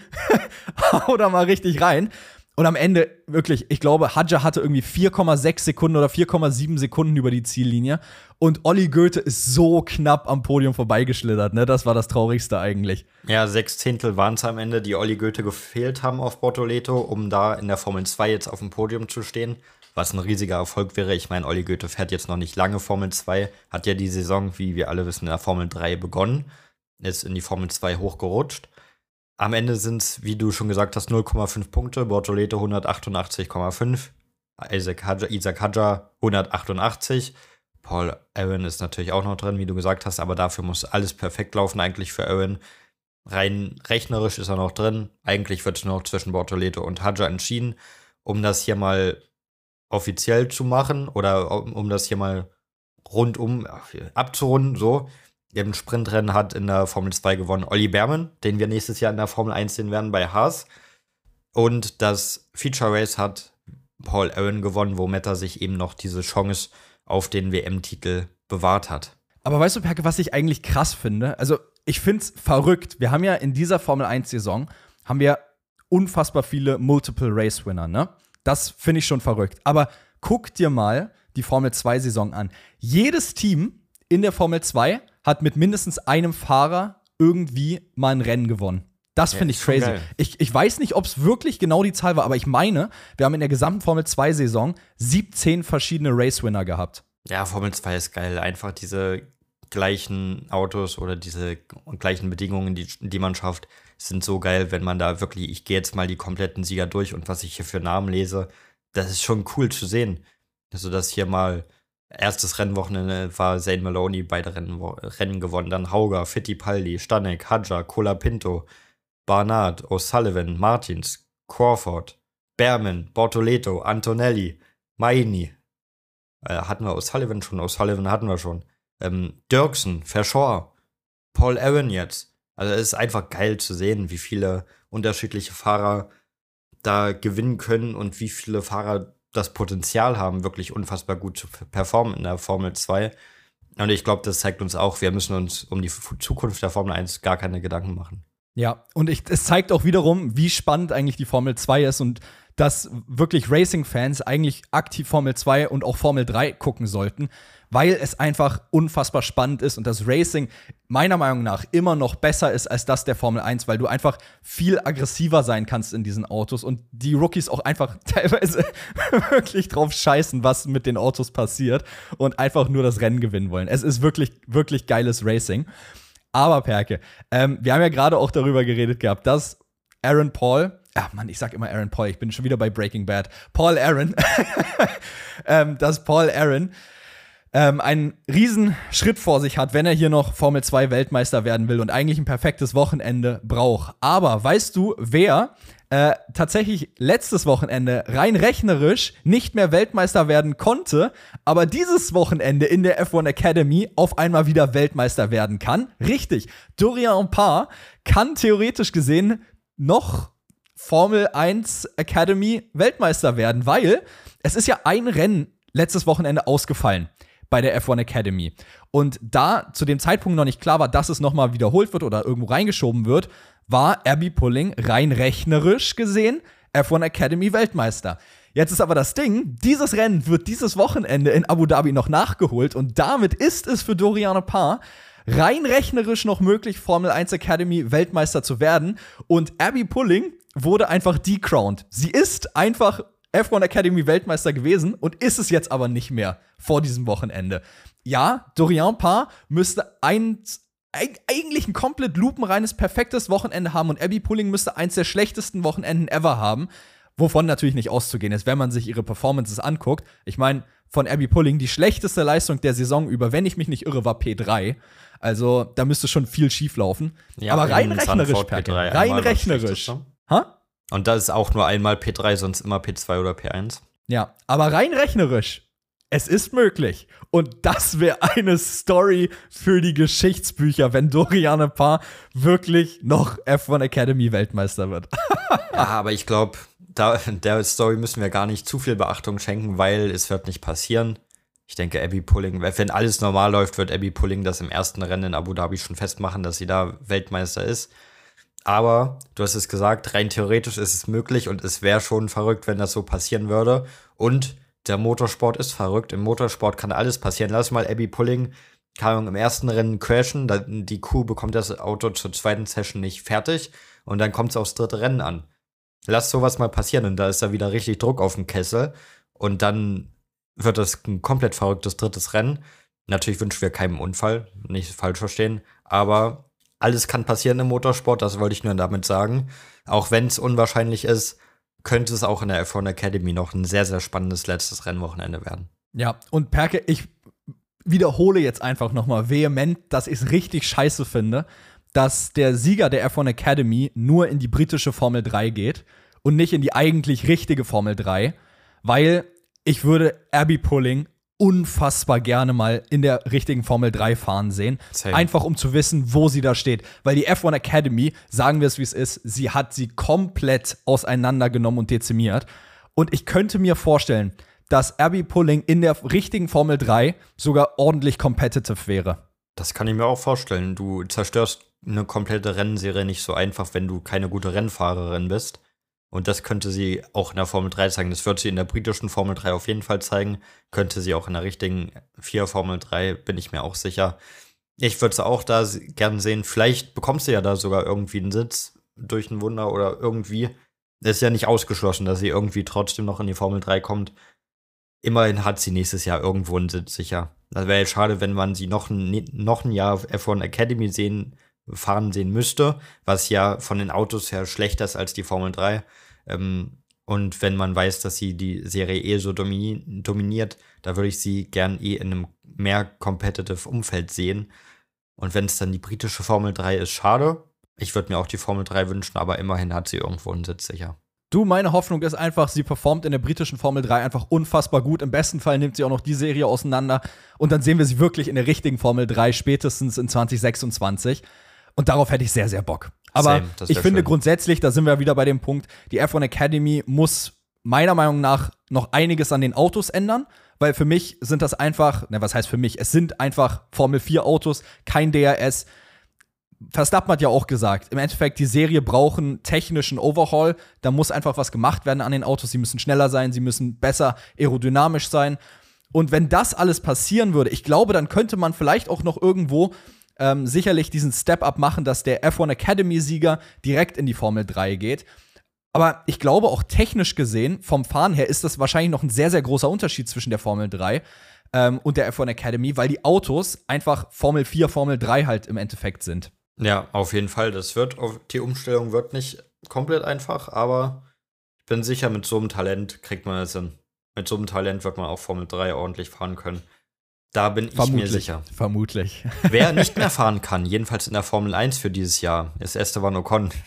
Speaker 1: hau da mal richtig rein. Und am Ende, wirklich, ich glaube, Hadjar hatte irgendwie vier Komma sechs Sekunden oder vier Komma sieben Sekunden über die Ziellinie. Und Olli Goethe ist so knapp am Podium vorbeigeschlittert, ne? Das war das Traurigste eigentlich.
Speaker 2: Ja, sechs Zehntel waren es am Ende, die Olli Goethe gefehlt haben auf Bortoleto, um da in der Formel zwei jetzt auf dem Podium zu stehen. Was ein riesiger Erfolg wäre. Ich meine, Olli Goethe fährt jetzt noch nicht lange Formel zwei, hat ja die Saison, wie wir alle wissen, in der Formel drei begonnen, ist in die Formel zwei hochgerutscht. Am Ende sind es, wie du schon gesagt hast, null Komma fünf Punkte. Bortoleto hundertachtundachtzig Komma fünf. Isaac Hadjar, Isaac Hadjar hundertachtundachtzig. Paul Aaron ist natürlich auch noch drin, wie du gesagt hast, aber dafür muss alles perfekt laufen eigentlich für Aaron. Rein rechnerisch ist er noch drin. Eigentlich wird es nur noch zwischen Bortoleto und Hadjar entschieden. Um das hier mal offiziell zu machen oder um, um das hier mal rundum abzurunden, so. Im Sprintrennen hat in der Formel zwei gewonnen Olli Bearman, den wir nächstes Jahr in der Formel eins sehen werden bei Haas. Und das Feature Race hat Paul Aaron gewonnen, womit er sich eben noch diese Chance auf den W M-Titel bewahrt hat.
Speaker 1: Aber weißt du, Perke, was ich eigentlich krass finde? Also, ich find's verrückt. Wir haben ja in dieser Formel eins-Saison haben wir unfassbar viele Multiple-Race-Winner, ne? Das finde ich schon verrückt. Aber guck dir mal die Formel zwei-Saison an. Jedes Team in der Formel zwei hat mit mindestens einem Fahrer irgendwie mal ein Rennen gewonnen. Das finde ich crazy. Ich, ich weiß nicht, ob es wirklich genau die Zahl war, aber ich meine, wir haben in der gesamten Formel zwei-Saison siebzehn verschiedene Race-Winner gehabt.
Speaker 2: Ja, Formel zwei ist geil. Einfach diese gleichen Autos oder diese gleichen Bedingungen, die, die man schafft, sind so geil, wenn man da wirklich, ich gehe jetzt mal die kompletten Sieger durch und was ich hier für Namen lese, das ist schon cool zu sehen. Also, dass hier mal erstes Rennwochenende war Zane Maloney, beide Rennen, Rennen gewonnen. Dann Hauger, Fittipaldi, Stanek, Hadjar, Colapinto, Barnard, O'Sullivan, Martins, Crawford, Bearman, Bortoleto, Antonelli, Maini. Äh, hatten wir O'Sullivan schon? O'Sullivan hatten wir schon. Ähm, Dirksen, Verschoor, Paul Aaron jetzt. Also es ist einfach geil zu sehen, wie viele unterschiedliche Fahrer da gewinnen können und wie viele Fahrer das Potenzial haben, wirklich unfassbar gut zu performen in der Formel zwei. Und ich glaube, das zeigt uns auch, wir müssen uns um die Zukunft der Formel eins gar keine Gedanken machen.
Speaker 1: Ja, und ich, es zeigt auch wiederum, wie spannend eigentlich die Formel zwei ist und dass wirklich Racing-Fans eigentlich aktiv Formel zwei und auch Formel drei gucken sollten, weil es einfach unfassbar spannend ist und das Racing meiner Meinung nach immer noch besser ist als das der Formel eins, weil du einfach viel aggressiver sein kannst in diesen Autos und die Rookies auch einfach teilweise wirklich drauf scheißen, was mit den Autos passiert und einfach nur das Rennen gewinnen wollen. Es ist wirklich, wirklich geiles Racing. Aber Perke, ähm, wir haben ja gerade auch darüber geredet gehabt, dass Aaron Paul, ach Mann, ich sag immer Aaron Paul, ich bin schon wieder bei Breaking Bad, Paul Aaron, ähm, dass Paul Aaron ähm, einen riesen Schritt vor sich hat, wenn er hier noch Formel zwei Weltmeister werden will und eigentlich ein perfektes Wochenende braucht. Aber weißt du, wer äh, tatsächlich letztes Wochenende rein rechnerisch nicht mehr Weltmeister werden konnte, aber dieses Wochenende in der F eins Academy auf einmal wieder Weltmeister werden kann. Richtig, Dorian Parr kann theoretisch gesehen noch Formel eins Academy Weltmeister werden, weil es ist ja ein Rennen letztes Wochenende ausgefallen bei der F eins Academy. Und da zu dem Zeitpunkt noch nicht klar war, dass es nochmal wiederholt wird oder irgendwo reingeschoben wird, war Abby Pulling rein rechnerisch gesehen F eins Academy Weltmeister. Jetzt ist aber das Ding, dieses Rennen wird dieses Wochenende in Abu Dhabi noch nachgeholt und damit ist es für Dorian Parr rein rechnerisch noch möglich, Formel eins Academy Weltmeister zu werden. Und Abby Pulling wurde einfach decrowned. Sie ist einfach F eins Academy Weltmeister gewesen und ist es jetzt aber nicht mehr vor diesem Wochenende. Ja, Dorian Parr müsste ein, eigentlich ein komplett lupenreines, perfektes Wochenende haben und Abby Pulling müsste eins der schlechtesten Wochenenden ever haben, wovon natürlich nicht auszugehen ist, wenn man sich ihre Performances anguckt. Ich meine, von Abby Pulling die schlechteste Leistung der Saison über, wenn ich mich nicht irre, war P drei. Also da müsste schon viel schief laufen.
Speaker 2: Ja,
Speaker 1: aber rein rechnerisch, Perke, rein rechnerisch.
Speaker 2: Ha? Und da ist auch nur einmal P drei, sonst immer P zwei oder P eins.
Speaker 1: Ja, aber rein rechnerisch, es ist möglich. Und das wäre eine Story für die Geschichtsbücher, wenn Dorian Parr wirklich noch F eins Academy Weltmeister wird.
Speaker 2: Ja, aber ich glaube, der Story müssen wir gar nicht zu viel Beachtung schenken, weil es wird nicht passieren. Ich denke, Abby Pulling, wenn alles normal läuft, wird Abby Pulling das im ersten Rennen in Abu Dhabi schon festmachen, dass sie da Weltmeister ist. Aber, du hast es gesagt, rein theoretisch ist es möglich und es wäre schon verrückt, wenn das so passieren würde. Und der Motorsport ist verrückt. Im Motorsport kann alles passieren. Lass mal Abby Pulling kann im ersten Rennen crashen. Die Kuh bekommt das Auto zur zweiten Session nicht fertig. Und dann kommt es aufs dritte Rennen an. Lass sowas mal passieren und da ist da wieder richtig Druck auf dem Kessel. Und dann wird das ein komplett verrücktes drittes Rennen. Natürlich wünschen wir keinen Unfall, nicht falsch verstehen. Aber alles kann passieren im Motorsport, das wollte ich nur damit sagen. Auch wenn es unwahrscheinlich ist, könnte es auch in der F eins Academy noch ein sehr, sehr spannendes letztes Rennwochenende werden.
Speaker 1: Ja, und Perke, ich wiederhole jetzt einfach noch mal vehement, dass ich es richtig scheiße finde, dass der Sieger der F eins Academy nur in die britische Formel drei geht und nicht in die eigentlich richtige Formel drei, weil ich würde Abby Pulling unfassbar gerne mal in der richtigen Formel drei fahren sehen. Same. Einfach um zu wissen, wo sie da steht. Weil die F eins Academy, sagen wir es wie es ist, sie hat sie komplett auseinandergenommen und dezimiert. Und ich könnte mir vorstellen, dass Abby Pulling in der richtigen Formel drei sogar ordentlich competitive wäre.
Speaker 2: Das kann ich mir auch vorstellen. Du zerstörst eine komplette Rennserie nicht so einfach, wenn du keine gute Rennfahrerin bist. Und das könnte sie auch in der Formel drei zeigen. Das wird sie in der britischen Formel drei auf jeden Fall zeigen. Könnte sie auch in der richtigen vier Formel drei, bin ich mir auch sicher. Ich würde sie auch da gern sehen. Vielleicht bekommst du ja da sogar irgendwie einen Sitz durch ein Wunder oder irgendwie. Es ist ja nicht ausgeschlossen, dass sie irgendwie trotzdem noch in die Formel drei kommt. Immerhin hat sie nächstes Jahr irgendwo einen Sitz sicher. Das wäre jetzt schade, wenn man sie noch ein, noch ein Jahr F eins Academy sehen, fahren sehen müsste, was ja von den Autos her schlechter ist als die Formel drei. Ähm, und wenn man weiß, dass sie die Serie eh so domini- dominiert, da würde ich sie gern eh in einem mehr competitive Umfeld sehen. Und wenn es dann die britische Formel drei ist, schade. Ich würde mir auch die Formel drei wünschen, aber immerhin hat sie irgendwo einen Sitz sicher.
Speaker 1: Du, meine Hoffnung ist einfach, sie performt in der britischen Formel drei einfach unfassbar gut. Im besten Fall nimmt sie auch noch die Serie auseinander. Und dann sehen wir sie wirklich in der richtigen Formel drei, spätestens in zwanzig sechsundzwanzig. Und darauf hätte ich sehr, sehr Bock. Aber Same, ich finde schön. Grundsätzlich, da sind wir wieder bei dem Punkt, die F eins Academy muss meiner Meinung nach noch einiges an den Autos ändern. Weil für mich sind das einfach, ne, was heißt für mich? Es sind einfach Formel vier Autos, kein D R S. Verstappen hat ja auch gesagt, im Endeffekt, die Serie braucht einen technischen Overhaul. Da muss einfach was gemacht werden an den Autos. Sie müssen schneller sein, sie müssen besser aerodynamisch sein. Und wenn das alles passieren würde, ich glaube, dann könnte man vielleicht auch noch irgendwo ähm, sicherlich diesen Step-Up machen, dass der F eins Academy-Sieger direkt in die Formel drei geht. Aber ich glaube auch technisch gesehen, vom Fahren her, ist das wahrscheinlich noch ein sehr, sehr großer Unterschied zwischen der Formel drei ähm, und der F eins Academy, weil die Autos einfach Formel vier, Formel drei halt im Endeffekt sind.
Speaker 2: Ja, auf jeden Fall. Das wird, die Umstellung wird nicht komplett einfach, aber ich bin sicher, mit so einem Talent kriegt man das hin. Mit so einem Talent wird man auch Formel drei ordentlich fahren können. Da bin ich
Speaker 1: vermutlich,
Speaker 2: mir sicher.
Speaker 1: Vermutlich.
Speaker 2: Wer nicht mehr fahren kann, jedenfalls in der Formel eins für dieses Jahr, ist Esteban Ocon.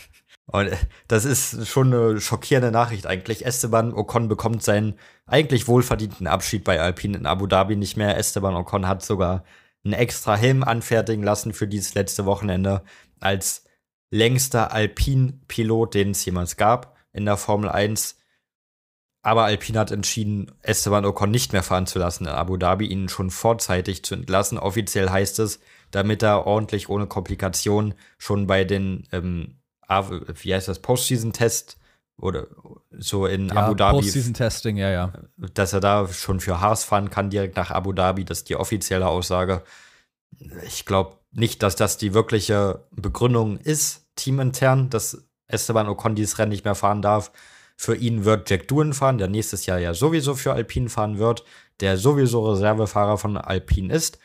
Speaker 2: Und das ist schon eine schockierende Nachricht eigentlich. Esteban Ocon bekommt seinen eigentlich wohlverdienten Abschied bei Alpine in Abu Dhabi nicht mehr. Esteban Ocon hat sogar einen extra Helm anfertigen lassen für dieses letzte Wochenende als längster Alpine-Pilot, den es jemals gab in der Formel eins. Aber Alpine hat entschieden, Esteban Ocon nicht mehr fahren zu lassen in Abu Dhabi, ihn schon vorzeitig zu entlassen. Offiziell heißt es, damit er ordentlich ohne Komplikation schon bei den ähm, wie heißt das, Postseason-Test oder so in
Speaker 1: ja,
Speaker 2: Abu Dhabi.
Speaker 1: Postseason-Testing, ja, ja.
Speaker 2: Dass er da schon für Haas fahren kann, direkt nach Abu Dhabi, das ist die offizielle Aussage. Ich glaube nicht, dass das die wirkliche Begründung ist, teamintern, dass Esteban Ocon dieses Rennen nicht mehr fahren darf. Für ihn wird Jack Doohan fahren, der nächstes Jahr ja sowieso für Alpine fahren wird, der sowieso Reservefahrer von Alpine ist.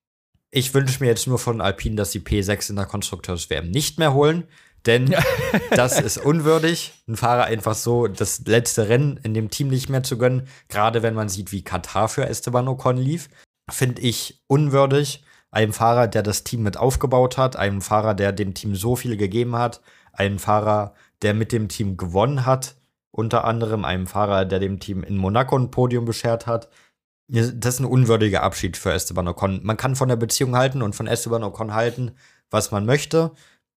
Speaker 2: Ich wünsche mir jetzt nur von Alpine, dass sie P sechs in der Konstrukteurs-W M nicht mehr holen. Denn ja. Das ist unwürdig, einen Fahrer einfach so das letzte Rennen in dem Team nicht mehr zu gönnen. Gerade wenn man sieht, wie Katar für Esteban Ocon lief, finde ich unwürdig. Einem Fahrer, der das Team mit aufgebaut hat, einem Fahrer, der dem Team so viel gegeben hat, einem Fahrer, der mit dem Team gewonnen hat, unter anderem einem Fahrer, der dem Team in Monaco ein Podium beschert hat. Das ist ein unwürdiger Abschied für Esteban Ocon. Man kann von der Beziehung halten und von Esteban Ocon halten, was man möchte.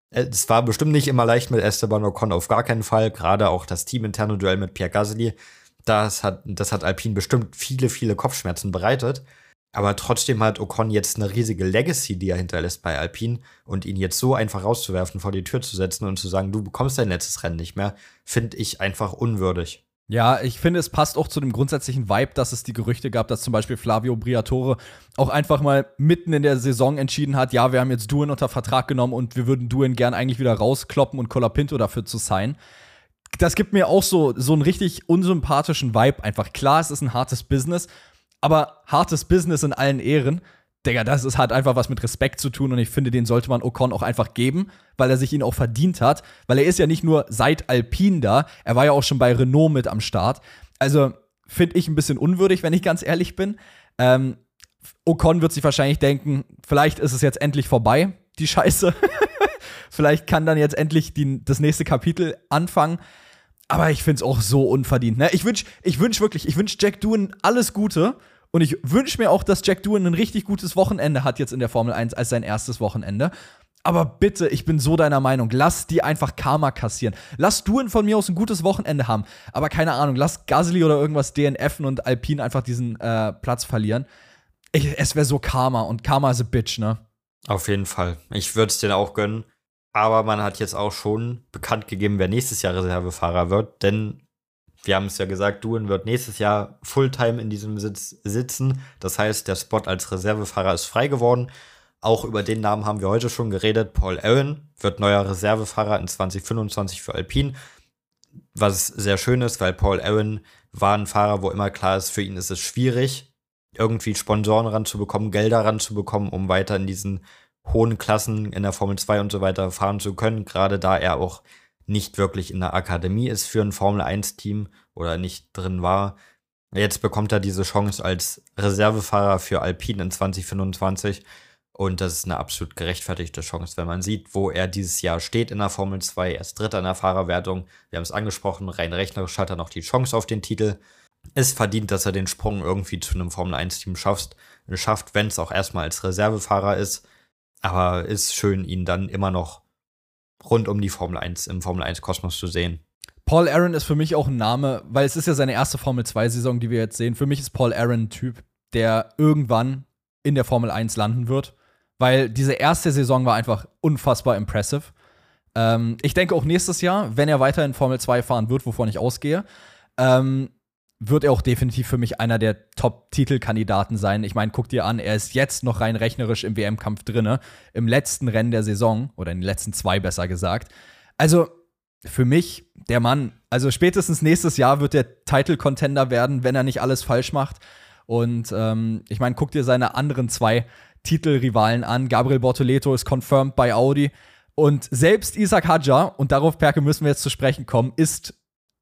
Speaker 2: Es war bestimmt nicht immer leicht mit Esteban Ocon, auf gar keinen Fall. Gerade auch das teaminterne Duell mit Pierre Gasly. Das hat, das hat Alpine bestimmt viele, viele Kopfschmerzen bereitet. Aber trotzdem hat Ocon jetzt eine riesige Legacy, die er hinterlässt bei Alpine. Und ihn jetzt so einfach rauszuwerfen, vor die Tür zu setzen und zu sagen, du bekommst dein letztes Rennen nicht mehr, finde ich einfach unwürdig.
Speaker 1: Ja, ich finde, es passt auch zu dem grundsätzlichen Vibe, dass es die Gerüchte gab, dass zum Beispiel Flavio Briatore auch einfach mal mitten in der Saison entschieden hat, ja, wir haben jetzt Doohan unter Vertrag genommen und wir würden Doohan gern eigentlich wieder rauskloppen und Colapinto dafür zu sein. Das gibt mir auch so, so einen richtig unsympathischen Vibe einfach. Klar, es ist ein hartes Business, aber hartes Business in allen Ehren. Digga, das ist halt einfach was mit Respekt zu tun und ich finde, den sollte man Ocon auch einfach geben, weil er sich ihn auch verdient hat, weil er ist ja nicht nur seit Alpine da, er war ja auch schon bei Renault mit am Start. Also finde ich ein bisschen unwürdig, wenn ich ganz ehrlich bin. Ähm, Ocon wird sich wahrscheinlich denken, vielleicht ist es jetzt endlich vorbei, die Scheiße. Vielleicht kann dann jetzt endlich die, das nächste Kapitel anfangen. Aber ich finde es auch so unverdient. Ne? Ich wünsche ich wünsch wirklich, ich wünsche Jack Doohan alles Gute. Und ich wünsche mir auch, dass Jack Doohan ein richtig gutes Wochenende hat jetzt in der Formel eins als sein erstes Wochenende. Aber bitte, ich bin so deiner Meinung, lass die einfach Karma kassieren. Lass Doohan von mir aus ein gutes Wochenende haben. Aber keine Ahnung, lass Gasly oder irgendwas D N F'en und Alpine einfach diesen äh, Platz verlieren. Ich, es wäre so Karma und Karma is a bitch, ne?
Speaker 2: Auf jeden Fall. Ich würde es denen auch gönnen. Aber man hat jetzt auch schon bekannt gegeben, wer nächstes Jahr Reservefahrer wird. Denn wir haben es ja gesagt, Doohan wird nächstes Jahr Fulltime in diesem Sitz sitzen. Das heißt, der Spot als Reservefahrer ist frei geworden. Auch über den Namen haben wir heute schon geredet. Paul Aron wird neuer Reservefahrer in zwanzig fünfundzwanzig für Alpine. Was sehr schön ist, weil Paul Aron war ein Fahrer, wo immer klar ist, für ihn ist es schwierig, irgendwie Sponsoren ranzubekommen, Gelder ranzubekommen, um weiter in diesen hohen Klassen in der Formel zwei und so weiter fahren zu können. Gerade da er auch nicht wirklich in der Akademie ist für ein Formel eins Team oder nicht drin war. Jetzt bekommt er diese Chance als Reservefahrer für Alpine in zwanzig fünfundzwanzig und das ist eine absolut gerechtfertigte Chance, wenn man sieht, wo er dieses Jahr steht in der Formel zwei. Er ist Dritter in der Fahrerwertung. Wir haben es angesprochen, rein rechnerisch hat er noch die Chance auf den Titel. Es verdient, dass er den Sprung irgendwie zu einem Formel eins Team schafft, schafft, wenn es auch erstmal als Reservefahrer ist. Aber ist schön, ihn dann immer noch rund um die Formel eins, im Formel eins Kosmos zu sehen.
Speaker 1: Paul Aron ist für mich auch ein Name, weil es ist ja seine erste Formel zwei Saison, die wir jetzt sehen. Für mich ist Paul Aron ein Typ, der irgendwann in der Formel eins landen wird, weil diese erste Saison war einfach unfassbar impressive. Ähm, ich denke auch nächstes Jahr, wenn er weiter in Formel zwei fahren wird, wovon ich ausgehe, ähm, wird er auch definitiv für mich einer der Top-Titelkandidaten sein. Ich meine, guck dir an, er ist jetzt noch rein rechnerisch im W M-Kampf drinne, im letzten Rennen der Saison, oder in den letzten zwei besser gesagt. Also, für mich, der Mann, also spätestens nächstes Jahr wird der Title-Contender werden, wenn er nicht alles falsch macht. Und ähm, ich meine, guck dir seine anderen zwei Titelrivalen an. Gabriel Bortoleto ist confirmed bei Audi. Und selbst Isaac Hadjar, und darauf, Perke, müssen wir jetzt zu sprechen kommen, ist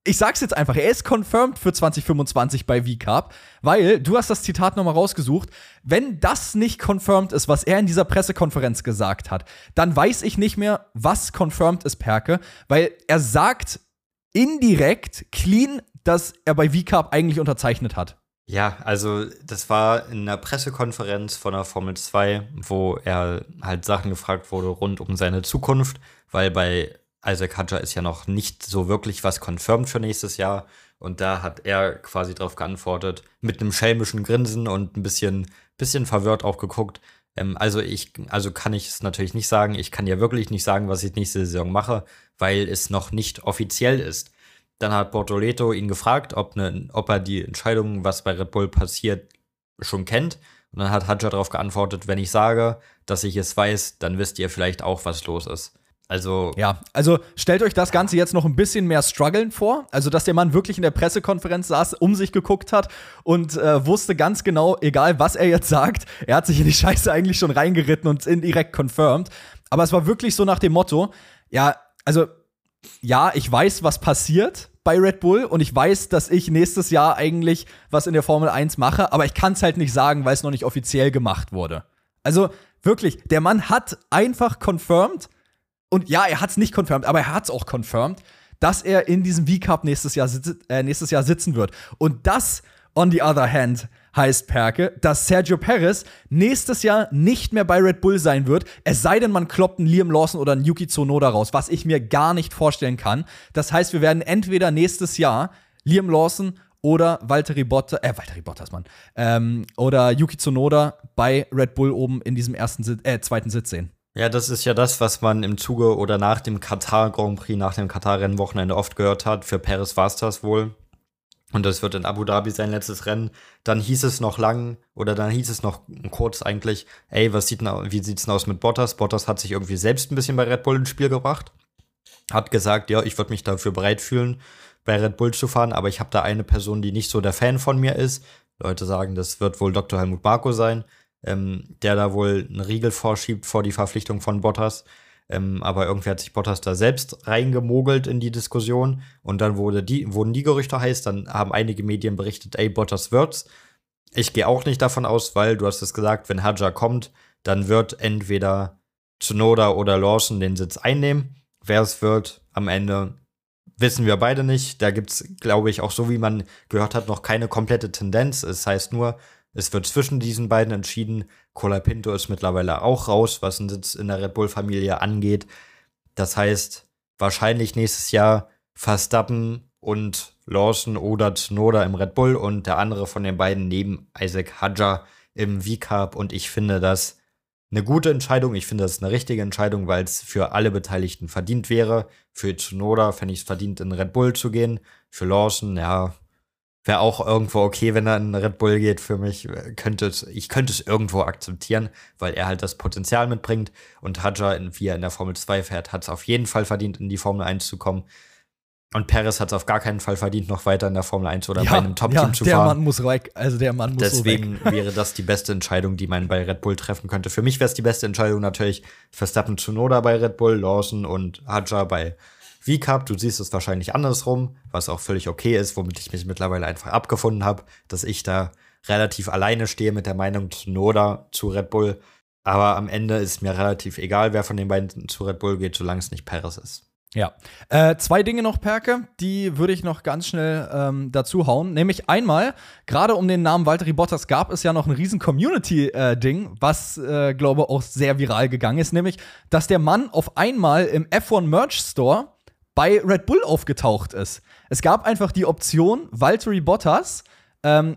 Speaker 1: ich sag's jetzt einfach, er ist confirmed für zwanzig fünfundzwanzig bei V-Cup, weil, du hast das Zitat nochmal rausgesucht, wenn das nicht confirmed ist, was er in dieser Pressekonferenz gesagt hat, dann weiß ich nicht mehr, was confirmed ist, Perke, weil er sagt indirekt, clean, dass er bei V-Cup eigentlich unterzeichnet hat.
Speaker 2: Ja, also das war in einer Pressekonferenz von der Formel zwei, wo er halt Sachen gefragt wurde rund um seine Zukunft, weil bei Isaac Hadjar ist ja noch nicht so wirklich was confirmed für nächstes Jahr. Und da hat er quasi drauf geantwortet, mit einem schelmischen Grinsen und ein bisschen, bisschen verwirrt auch geguckt. Ähm, also ich, also kann ich es natürlich nicht sagen. Ich kann ja wirklich nicht sagen, was ich nächste Saison mache, weil es noch nicht offiziell ist. Dann hat Bortoleto ihn gefragt, ob, ne, ob er die Entscheidung, was bei Red Bull passiert, schon kennt. Und dann hat Hadjar darauf geantwortet, wenn ich sage, dass ich es weiß, dann wisst ihr vielleicht auch, was los ist. Also
Speaker 1: ja, also stellt euch das Ganze jetzt noch ein bisschen mehr struggeln vor. Also, dass der Mann wirklich in der Pressekonferenz saß, um sich geguckt hat und äh, wusste ganz genau, egal was er jetzt sagt, er hat sich in die Scheiße eigentlich schon reingeritten und indirekt confirmed. Aber es war wirklich so nach dem Motto, ja, also, ja, ich weiß, was passiert bei Red Bull und ich weiß, dass ich nächstes Jahr eigentlich was in der Formel eins mache, aber ich kann es halt nicht sagen, weil es noch nicht offiziell gemacht wurde. Also, wirklich, der Mann hat einfach confirmed. Und ja, er hat es nicht confirmed, aber er hat es auch confirmed, dass er in diesem V-Cup nächstes Jahr, sitz- äh, nächstes Jahr sitzen wird. Und das, on the other hand, heißt, Perke, dass Sergio Perez nächstes Jahr nicht mehr bei Red Bull sein wird, es sei denn, man kloppt einen Liam Lawson oder einen Yuki Tsunoda raus, was ich mir gar nicht vorstellen kann. Das heißt, wir werden entweder nächstes Jahr Liam Lawson oder Valtteri Bottas, äh, Valtteri Bottas, Mann, ähm, oder Yuki Tsunoda bei Red Bull oben in diesem ersten, Sit- äh, zweiten Sitz sehen.
Speaker 2: Ja, das ist ja das, was man im Zuge oder nach dem Katar Grand Prix, nach dem Katar-Rennwochenende oft gehört hat. Für Perez war es das wohl. Und das wird in Abu Dhabi sein letztes Rennen. Dann hieß es noch lang, oder dann hieß es noch kurz eigentlich, ey, was sieht denn, wie sieht's denn aus mit Bottas? Bottas hat sich irgendwie selbst ein bisschen bei Red Bull ins Spiel gebracht. Hat gesagt, ja, ich würde mich dafür bereit fühlen, bei Red Bull zu fahren, aber ich habe da eine Person, die nicht so der Fan von mir ist. Leute sagen, das wird wohl Doktor Helmut Marko sein. Ähm, der da wohl einen Riegel vorschiebt vor die Verpflichtung von Bottas. Ähm, aber irgendwie hat sich Bottas da selbst reingemogelt in die Diskussion. Und dann wurde die, wurden die Gerüchte heiß. Dann haben einige Medien berichtet, ey, Bottas wird's. Ich gehe auch nicht davon aus, weil, du hast es gesagt, wenn Hadjar kommt, dann wird entweder Tsunoda oder Lawson den Sitz einnehmen. Wer es wird, am Ende wissen wir beide nicht. Da gibt's, glaube ich, auch so wie man gehört hat, noch keine komplette Tendenz. Es heißt nur, es wird zwischen diesen beiden entschieden. Colapinto ist mittlerweile auch raus, was einen Sitz in der Red Bull-Familie angeht. Das heißt, wahrscheinlich nächstes Jahr Verstappen und Lawson oder Tsunoda im Red Bull und der andere von den beiden neben Isaac Hadjar im V-Cup. Und ich finde das eine gute Entscheidung. Ich finde das eine richtige Entscheidung, weil es für alle Beteiligten verdient wäre. Für Tsunoda fände ich es verdient, in Red Bull zu gehen. Für Lawson, ja, wäre auch irgendwo okay, wenn er in Red Bull geht für mich. Könnte es, ich könnte es irgendwo akzeptieren, weil er halt das Potenzial mitbringt. Und Hadjar, wie er in der Formel zwei fährt, hat es auf jeden Fall verdient, in die Formel eins zu kommen. Und Perez hat es auf gar keinen Fall verdient, noch weiter in der Formel eins oder
Speaker 1: ja,
Speaker 2: bei einem Top-Team
Speaker 1: ja,
Speaker 2: zu
Speaker 1: der
Speaker 2: fahren.
Speaker 1: Mann muss weg. Also der Mann muss
Speaker 2: Deswegen
Speaker 1: so weg.
Speaker 2: wäre das die beste Entscheidung, die man bei Red Bull treffen könnte. Für mich wäre es die beste Entscheidung natürlich Verstappen, Tsunoda bei Red Bull, Lawson und Hadjar bei V-Cup. Du siehst es wahrscheinlich andersrum, was auch völlig okay ist, womit ich mich mittlerweile einfach abgefunden habe, dass ich da relativ alleine stehe mit der Meinung Tsunoda zu Red Bull. Aber am Ende ist mir relativ egal, wer von den beiden zu Red Bull geht, solange es nicht Perez ist.
Speaker 1: Ja. Äh, zwei Dinge noch, Perke, die würde ich noch ganz schnell ähm, dazu hauen. Nämlich einmal, gerade um den Namen Valtteri Bottas gab es ja noch ein riesen Community-Ding, äh, was, äh, glaube auch sehr viral gegangen ist. Nämlich, dass der Mann auf einmal im F eins Merch Store bei Red Bull aufgetaucht ist. Es gab einfach die Option, Valtteri Bottas ähm,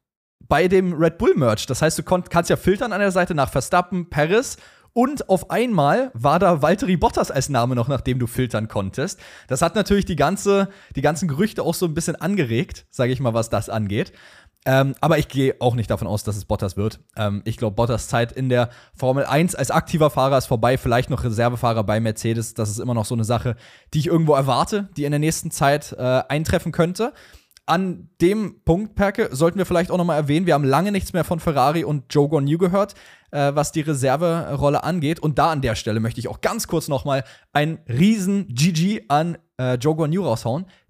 Speaker 1: bei dem Red Bull Merch. Das heißt, du konnt, kannst ja filtern an der Seite nach Verstappen, Perez. Und auf einmal war da Valtteri Bottas als Name noch, nachdem du filtern konntest. Das hat natürlich die, ganze, die ganzen Gerüchte auch so ein bisschen angeregt, sage ich mal, was das angeht. Ähm, aber ich gehe auch nicht davon aus, dass es Bottas wird. Ähm, ich glaube, Bottas Zeit in der Formel eins als aktiver Fahrer ist vorbei. Vielleicht noch Reservefahrer bei Mercedes. Das ist immer noch so eine Sache, die ich irgendwo erwarte, die in der nächsten Zeit äh, eintreffen könnte. An dem Punkt, Perke, sollten wir vielleicht auch noch mal erwähnen, wir haben lange nichts mehr von Ferrari und Zhou Guanyu gehört, äh, was die Reserverolle angeht. Und da an der Stelle möchte ich auch ganz kurz noch mal ein riesen G G an äh, Zhou Guanyu raushauen.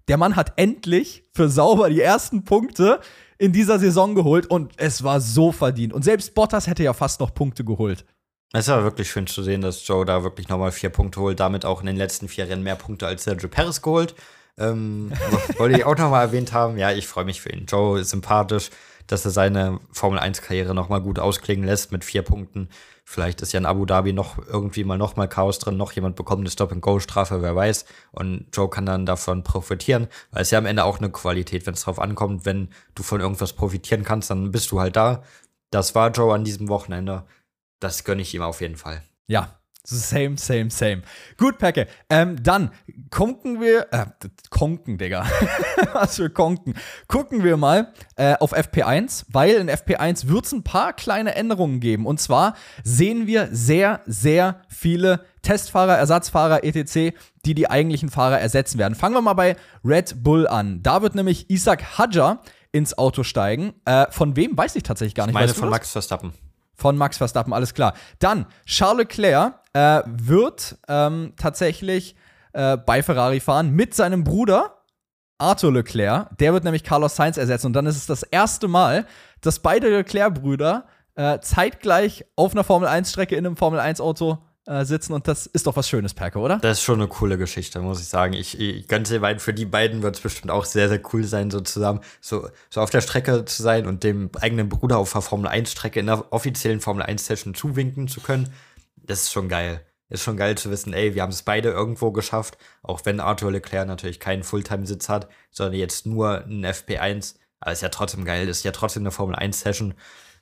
Speaker 1: der Mann hat endlich für sauber die ersten Punkte in dieser Saison geholt und es war so verdient. Und selbst Bottas hätte ja fast noch Punkte geholt.
Speaker 2: Es war wirklich schön zu sehen, dass Joe da wirklich nochmal vier Punkte holt, damit auch in den letzten vier Rennen mehr Punkte als Sergio Perez geholt. Ähm, wollte ich auch nochmal erwähnt haben. Ja, ich freue mich für ihn. Joe ist sympathisch, dass er seine Formel eins Karriere nochmal gut ausklingen lässt mit vier Punkten. Vielleicht ist ja in Abu Dhabi noch irgendwie mal nochmal Chaos drin, noch jemand bekommt eine Stop-and-Go-Strafe, wer weiß. Und Joe kann dann davon profitieren, weil es ja am Ende auch eine Qualität, wenn es drauf ankommt, wenn du von irgendwas profitieren kannst, dann bist du halt da. Das war Joe an diesem Wochenende. Das gönne ich ihm auf jeden Fall.
Speaker 1: Ja, same, same, same. Gut, Pecke. Ähm, dann konken wir, äh, konken, Digga. Was für konken. Gucken wir mal äh, auf F P eins, weil in F P eins wird es ein paar kleine Änderungen geben. Und zwar sehen wir sehr, sehr viele Testfahrer, Ersatzfahrer, et cetera, die die eigentlichen Fahrer ersetzen werden. Fangen wir mal bei Red Bull an. Da wird nämlich Ishaq Hadjar ins Auto steigen. Äh, von wem, weiß ich tatsächlich gar nicht.
Speaker 2: Ich meine
Speaker 1: weißt du
Speaker 2: von
Speaker 1: das?
Speaker 2: Max Verstappen.
Speaker 1: Von Max Verstappen, alles klar. Dann, Charles Leclerc äh, wird ähm, tatsächlich äh, bei Ferrari fahren mit seinem Bruder Arthur Leclerc. Der wird nämlich Carlos Sainz ersetzen. Und dann ist es das erste Mal, dass beide Leclerc-Brüder äh, zeitgleich auf einer Formel eins Strecke in einem Formel eins Auto äh, sitzen. Und das ist doch was Schönes, Perke, oder?
Speaker 2: Das ist schon eine coole Geschichte, muss ich sagen. Ich, ich gönn's dir beiden, für die beiden wird es bestimmt auch sehr, sehr cool sein, so zusammen so, so auf der Strecke zu sein und dem eigenen Bruder auf der Formel eins Strecke in der offiziellen Formel eins Session zuwinken zu können. Das ist schon geil. Ist schon geil zu wissen, ey, wir haben es beide irgendwo geschafft, auch wenn Arthur Leclerc natürlich keinen Fulltime-Sitz hat, sondern jetzt nur ein F P eins. Aber ist ja trotzdem geil, ist ja trotzdem eine Formel eins Session.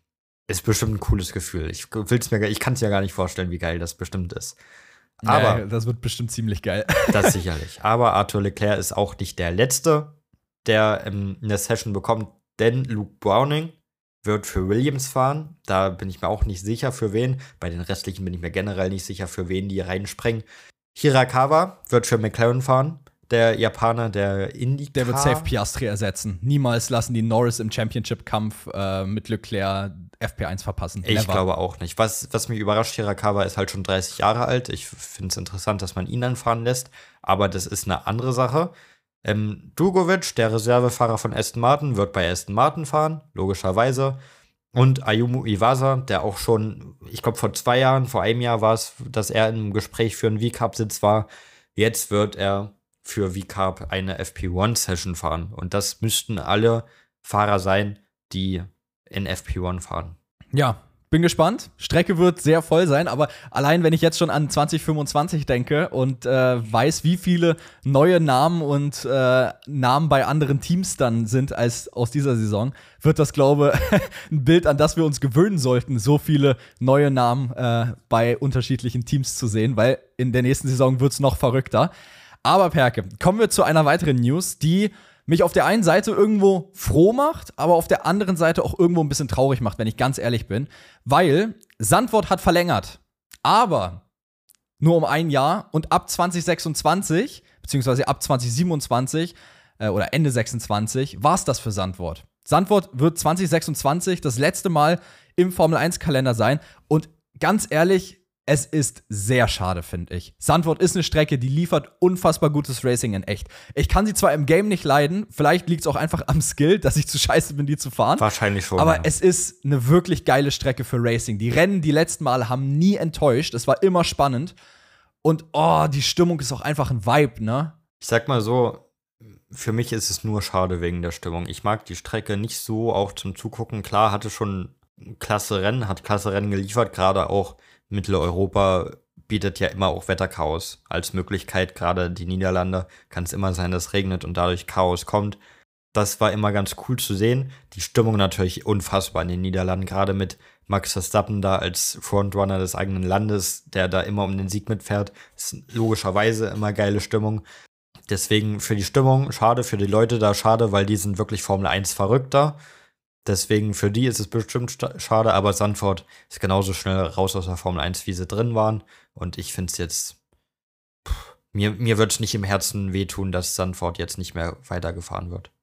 Speaker 2: Ist bestimmt ein cooles Gefühl. Ich will's mir, ich kann es mir gar nicht vorstellen, wie geil das bestimmt ist. Aber
Speaker 1: nee, das wird bestimmt ziemlich geil.
Speaker 2: Das sicherlich. Aber Arthur Leclerc ist auch nicht der Letzte, der ähm, eine Session bekommt, denn Luke Browning wird für Williams fahren. Da bin ich mir auch nicht sicher, für wen. Bei den restlichen bin ich mir generell nicht sicher, für wen die reinspringen. Hirakawa wird für McLaren fahren. Der Japaner, der IndyCar.
Speaker 1: Der wird safe Piastri ersetzen. Niemals lassen die Norris im Championship-Kampf äh, mit Leclerc F P eins verpassen.
Speaker 2: Ich
Speaker 1: Never.
Speaker 2: glaube auch nicht. Was, was mich überrascht, Hirakawa ist halt schon dreißig Jahre alt. Ich finde es interessant, dass man ihn dann fahren lässt. Aber das ist eine andere Sache. Ähm, Drugovic, der Reservefahrer von Aston Martin, wird bei Aston Martin fahren, logischerweise. Und Ayumu Iwasa, der auch schon, ich glaube vor zwei Jahren, vor einem Jahr war es, dass er im Gespräch für einen V CARB-Sitz war. Jetzt wird er für V CARB eine F P eins Session fahren. Und das müssten alle Fahrer sein, die in F P eins fahren.
Speaker 1: Ja, bin gespannt. Strecke wird sehr voll sein, aber allein wenn ich jetzt schon an zwanzig fünfundzwanzig denke und äh, weiß, wie viele neue Namen und äh, Namen bei anderen Teams dann sind als aus dieser Saison, wird das, glaube ich, ein Bild, an das wir uns gewöhnen sollten, so viele neue Namen äh, bei unterschiedlichen Teams zu sehen, weil in der nächsten Saison wird es noch verrückter. Aber Perke, kommen wir zu einer weiteren News, die mich auf der einen Seite irgendwo froh macht, aber auf der anderen Seite auch irgendwo ein bisschen traurig macht, wenn ich ganz ehrlich bin. Weil Zandvoort hat verlängert, aber nur um ein Jahr und ab zwanzig sechsundzwanzig, beziehungsweise ab zwanzig siebenundzwanzig äh, oder Ende sechsundzwanzig, war es das für Zandvoort. Zandvoort wird zwanzig sechsundzwanzig das letzte Mal im Formel eins Kalender sein und ganz ehrlich, es ist sehr schade, finde ich. Zandvoort ist eine Strecke, die liefert unfassbar gutes Racing in echt. Ich kann sie zwar im Game nicht leiden, vielleicht liegt es auch einfach am Skill, dass ich zu scheiße bin, die zu fahren.
Speaker 2: Wahrscheinlich schon.
Speaker 1: Aber
Speaker 2: ja.
Speaker 1: Es ist eine wirklich geile Strecke für Racing. Die Rennen die letzten Male haben nie enttäuscht. Es war immer spannend. Und oh, die Stimmung ist auch einfach ein Vibe, ne?
Speaker 2: Ich sag mal so, für mich ist es nur schade wegen der Stimmung. Ich mag die Strecke nicht so, auch zum Zugucken. Klar, hatte schon klasse Rennen, hat klasse Rennen geliefert, gerade auch Mitteleuropa bietet ja immer auch Wetterchaos als Möglichkeit. Gerade die Niederlande kann es immer sein, dass es regnet und dadurch Chaos kommt. Das war immer ganz cool zu sehen. Die Stimmung natürlich unfassbar in den Niederlanden, gerade mit Max Verstappen da als Frontrunner des eigenen Landes, der da immer um den Sieg mitfährt. Ist logischerweise immer geile Stimmung. Deswegen für die Stimmung schade, für die Leute da schade, weil die sind wirklich Formel eins verrückter. Deswegen für die ist es bestimmt schade, aber Zandvoort ist genauso schnell raus aus der Formel eins, wie sie drin waren. Und ich finde es jetzt, pff, mir, mir wird es nicht im Herzen wehtun, dass Zandvoort jetzt nicht mehr weitergefahren wird.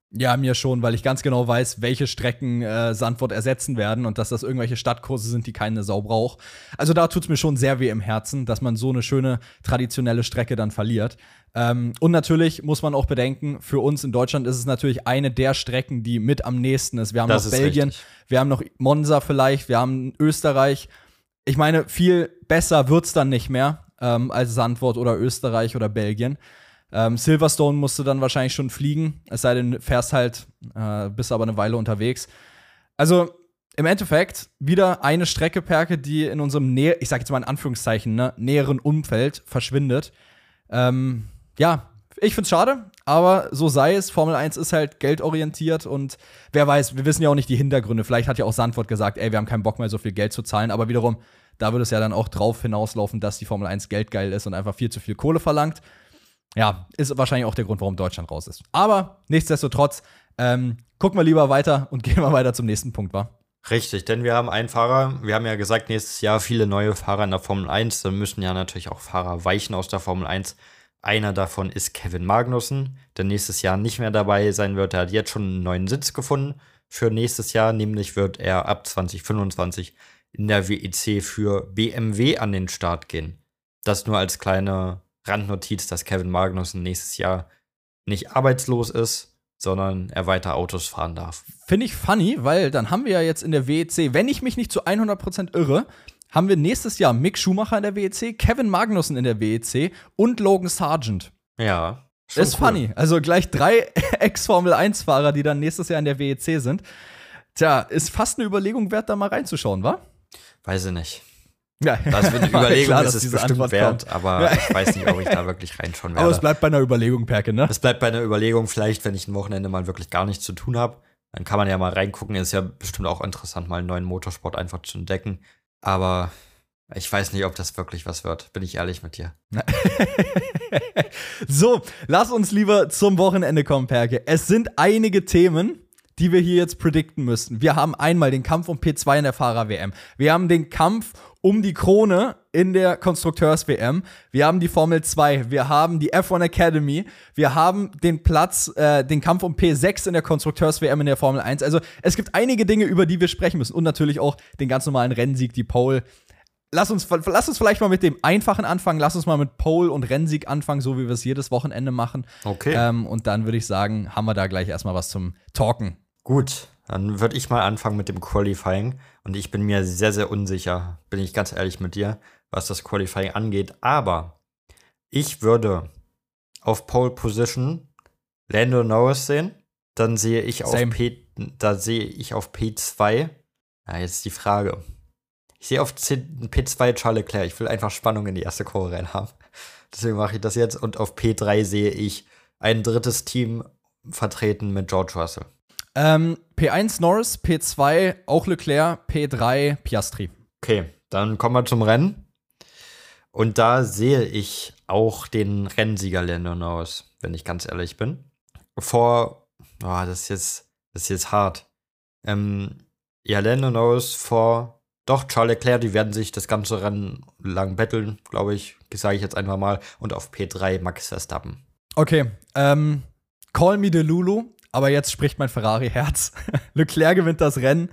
Speaker 1: Ja, mir schon, weil ich ganz genau weiß, welche Strecken äh, Zandvoort ersetzen werden und dass das irgendwelche Stadtkurse sind, die keine Sau braucht. Also da tut's mir schon sehr weh im Herzen, dass man so eine schöne traditionelle Strecke dann verliert. Ähm, und natürlich muss man auch bedenken, für uns in Deutschland ist es natürlich eine der Strecken, die mit am nächsten ist. Wir haben
Speaker 2: Das
Speaker 1: noch
Speaker 2: ist
Speaker 1: Belgien,
Speaker 2: richtig.
Speaker 1: wir haben noch Monza vielleicht, wir haben Österreich. Ich meine, viel besser wird's dann nicht mehr ähm, als Zandvoort oder Österreich oder Belgien. Ähm, Silverstone musst du dann wahrscheinlich schon fliegen, es sei denn, fährst halt, äh, bist aber eine Weile unterwegs. Also im Endeffekt wieder eine Strecke, Perke, die in unserem Nähe, ich sag jetzt mal in Anführungszeichen, ne, näheren Umfeld verschwindet. Ähm, ja, ich find's schade, aber so sei es. Formel eins ist halt geldorientiert und wer weiß, wir wissen ja auch nicht die Hintergründe. Vielleicht hat ja auch Zandvoort gesagt, ey, wir haben keinen Bock mehr, so viel Geld zu zahlen, aber wiederum, da würde es ja dann auch drauf hinauslaufen, dass die Formel eins geldgeil ist und einfach viel zu viel Kohle verlangt. Ja, ist wahrscheinlich auch der Grund, warum Deutschland raus ist. Aber nichtsdestotrotz, ähm, gucken wir lieber weiter und gehen wir weiter zum nächsten Punkt, wa?
Speaker 2: Richtig, denn wir haben einen Fahrer, wir haben ja gesagt, nächstes Jahr viele neue Fahrer in der Formel eins, dann müssen ja natürlich auch Fahrer weichen aus der Formel eins. Einer davon ist Kevin Magnussen, der nächstes Jahr nicht mehr dabei sein wird. Er hat jetzt schon einen neuen Sitz gefunden für nächstes Jahr, nämlich wird er ab zwanzig fünfundzwanzig in der W E C für B M W an den Start gehen. Das nur als kleine Randnotiz, dass Kevin Magnussen nächstes Jahr nicht arbeitslos ist, sondern er weiter Autos fahren darf.
Speaker 1: Finde ich funny, weil dann haben wir ja jetzt in der W E C, wenn ich mich nicht zu hundert Prozent irre, haben wir nächstes Jahr Mick Schumacher in der W E C, Kevin Magnussen in der W E C und Logan Sargent.
Speaker 2: Ja. Schon
Speaker 1: Ist
Speaker 2: cool.
Speaker 1: funny. Also gleich drei Ex-Formel eins Fahrer, die dann nächstes Jahr in der W E C sind. Tja, ist fast eine Überlegung wert, da mal reinzuschauen, wa?
Speaker 2: Weiß ich nicht.
Speaker 1: Ja.
Speaker 2: Das wird eine Überlegung,
Speaker 1: Klar,
Speaker 2: ist
Speaker 1: dass
Speaker 2: es
Speaker 1: diese
Speaker 2: bestimmt
Speaker 1: Antwort
Speaker 2: wert,
Speaker 1: kommt.
Speaker 2: aber ich weiß nicht, ob ich da wirklich reinschauen werde.
Speaker 1: Aber es bleibt bei einer Überlegung, Perke, ne?
Speaker 2: Es bleibt bei einer Überlegung, vielleicht, wenn ich ein Wochenende mal wirklich gar nichts zu tun habe, dann kann man ja mal reingucken. Ist ja bestimmt auch interessant, mal einen neuen Motorsport einfach zu entdecken. Aber ich weiß nicht, ob das wirklich was wird, bin ich ehrlich mit dir.
Speaker 1: So, lass uns lieber zum Wochenende kommen, Perke. Es sind einige Themen, die wir hier jetzt predikten müssten. Wir haben einmal den Kampf um P zwei in der Fahrer-W M. Wir haben den Kampf um die Krone in der Konstrukteurs-W M. Wir haben die Formel zwei. Wir haben die F eins Academy. Wir haben den Platz, äh, den Kampf um P sechs in der Konstrukteurs-W M in der Formel eins. Also es gibt einige Dinge, über die wir sprechen müssen. Und natürlich auch den ganz normalen Rennsieg, die Pole. Lass uns, lass uns vielleicht mal mit dem Einfachen anfangen. Lass uns mal mit Pole und Rennsieg anfangen, so wie wir es jedes Wochenende machen.
Speaker 2: Okay.
Speaker 1: Ähm, und dann würde ich sagen, haben wir da gleich erstmal was zum Talken.
Speaker 2: Gut, dann würde ich mal anfangen mit dem Qualifying. Und ich bin mir sehr, sehr unsicher, bin ich ganz ehrlich mit dir, was das Qualifying angeht. Aber ich würde auf Pole Position Lando Norris sehen. Dann sehe ich auf
Speaker 1: Same.
Speaker 2: P, da sehe ich auf P zwei. Ja, jetzt die Frage. Ich sehe auf C, P zwei Charles Leclerc. Ich will einfach Spannung in die erste Kurve rein haben. Deswegen mache ich das jetzt. Und auf P drei sehe ich ein drittes Team vertreten mit George Russell.
Speaker 1: Ähm, P eins Norris, P zwei auch Leclerc, P drei Piastri.
Speaker 2: Okay, dann kommen wir zum Rennen. Und da sehe ich auch den Rennsieger Lando Norris, wenn ich ganz ehrlich bin. Vor, oh, das ist jetzt, das ist jetzt hart. Ähm, ja, Lando Norris vor, doch, Charles Leclerc, die werden sich das ganze Rennen lang betteln, glaube ich, sage ich jetzt einfach mal. Und auf P drei Max Verstappen.
Speaker 1: Okay, ähm, call me the Lulu, aber jetzt spricht mein Ferrari-Herz. Leclerc gewinnt das Rennen.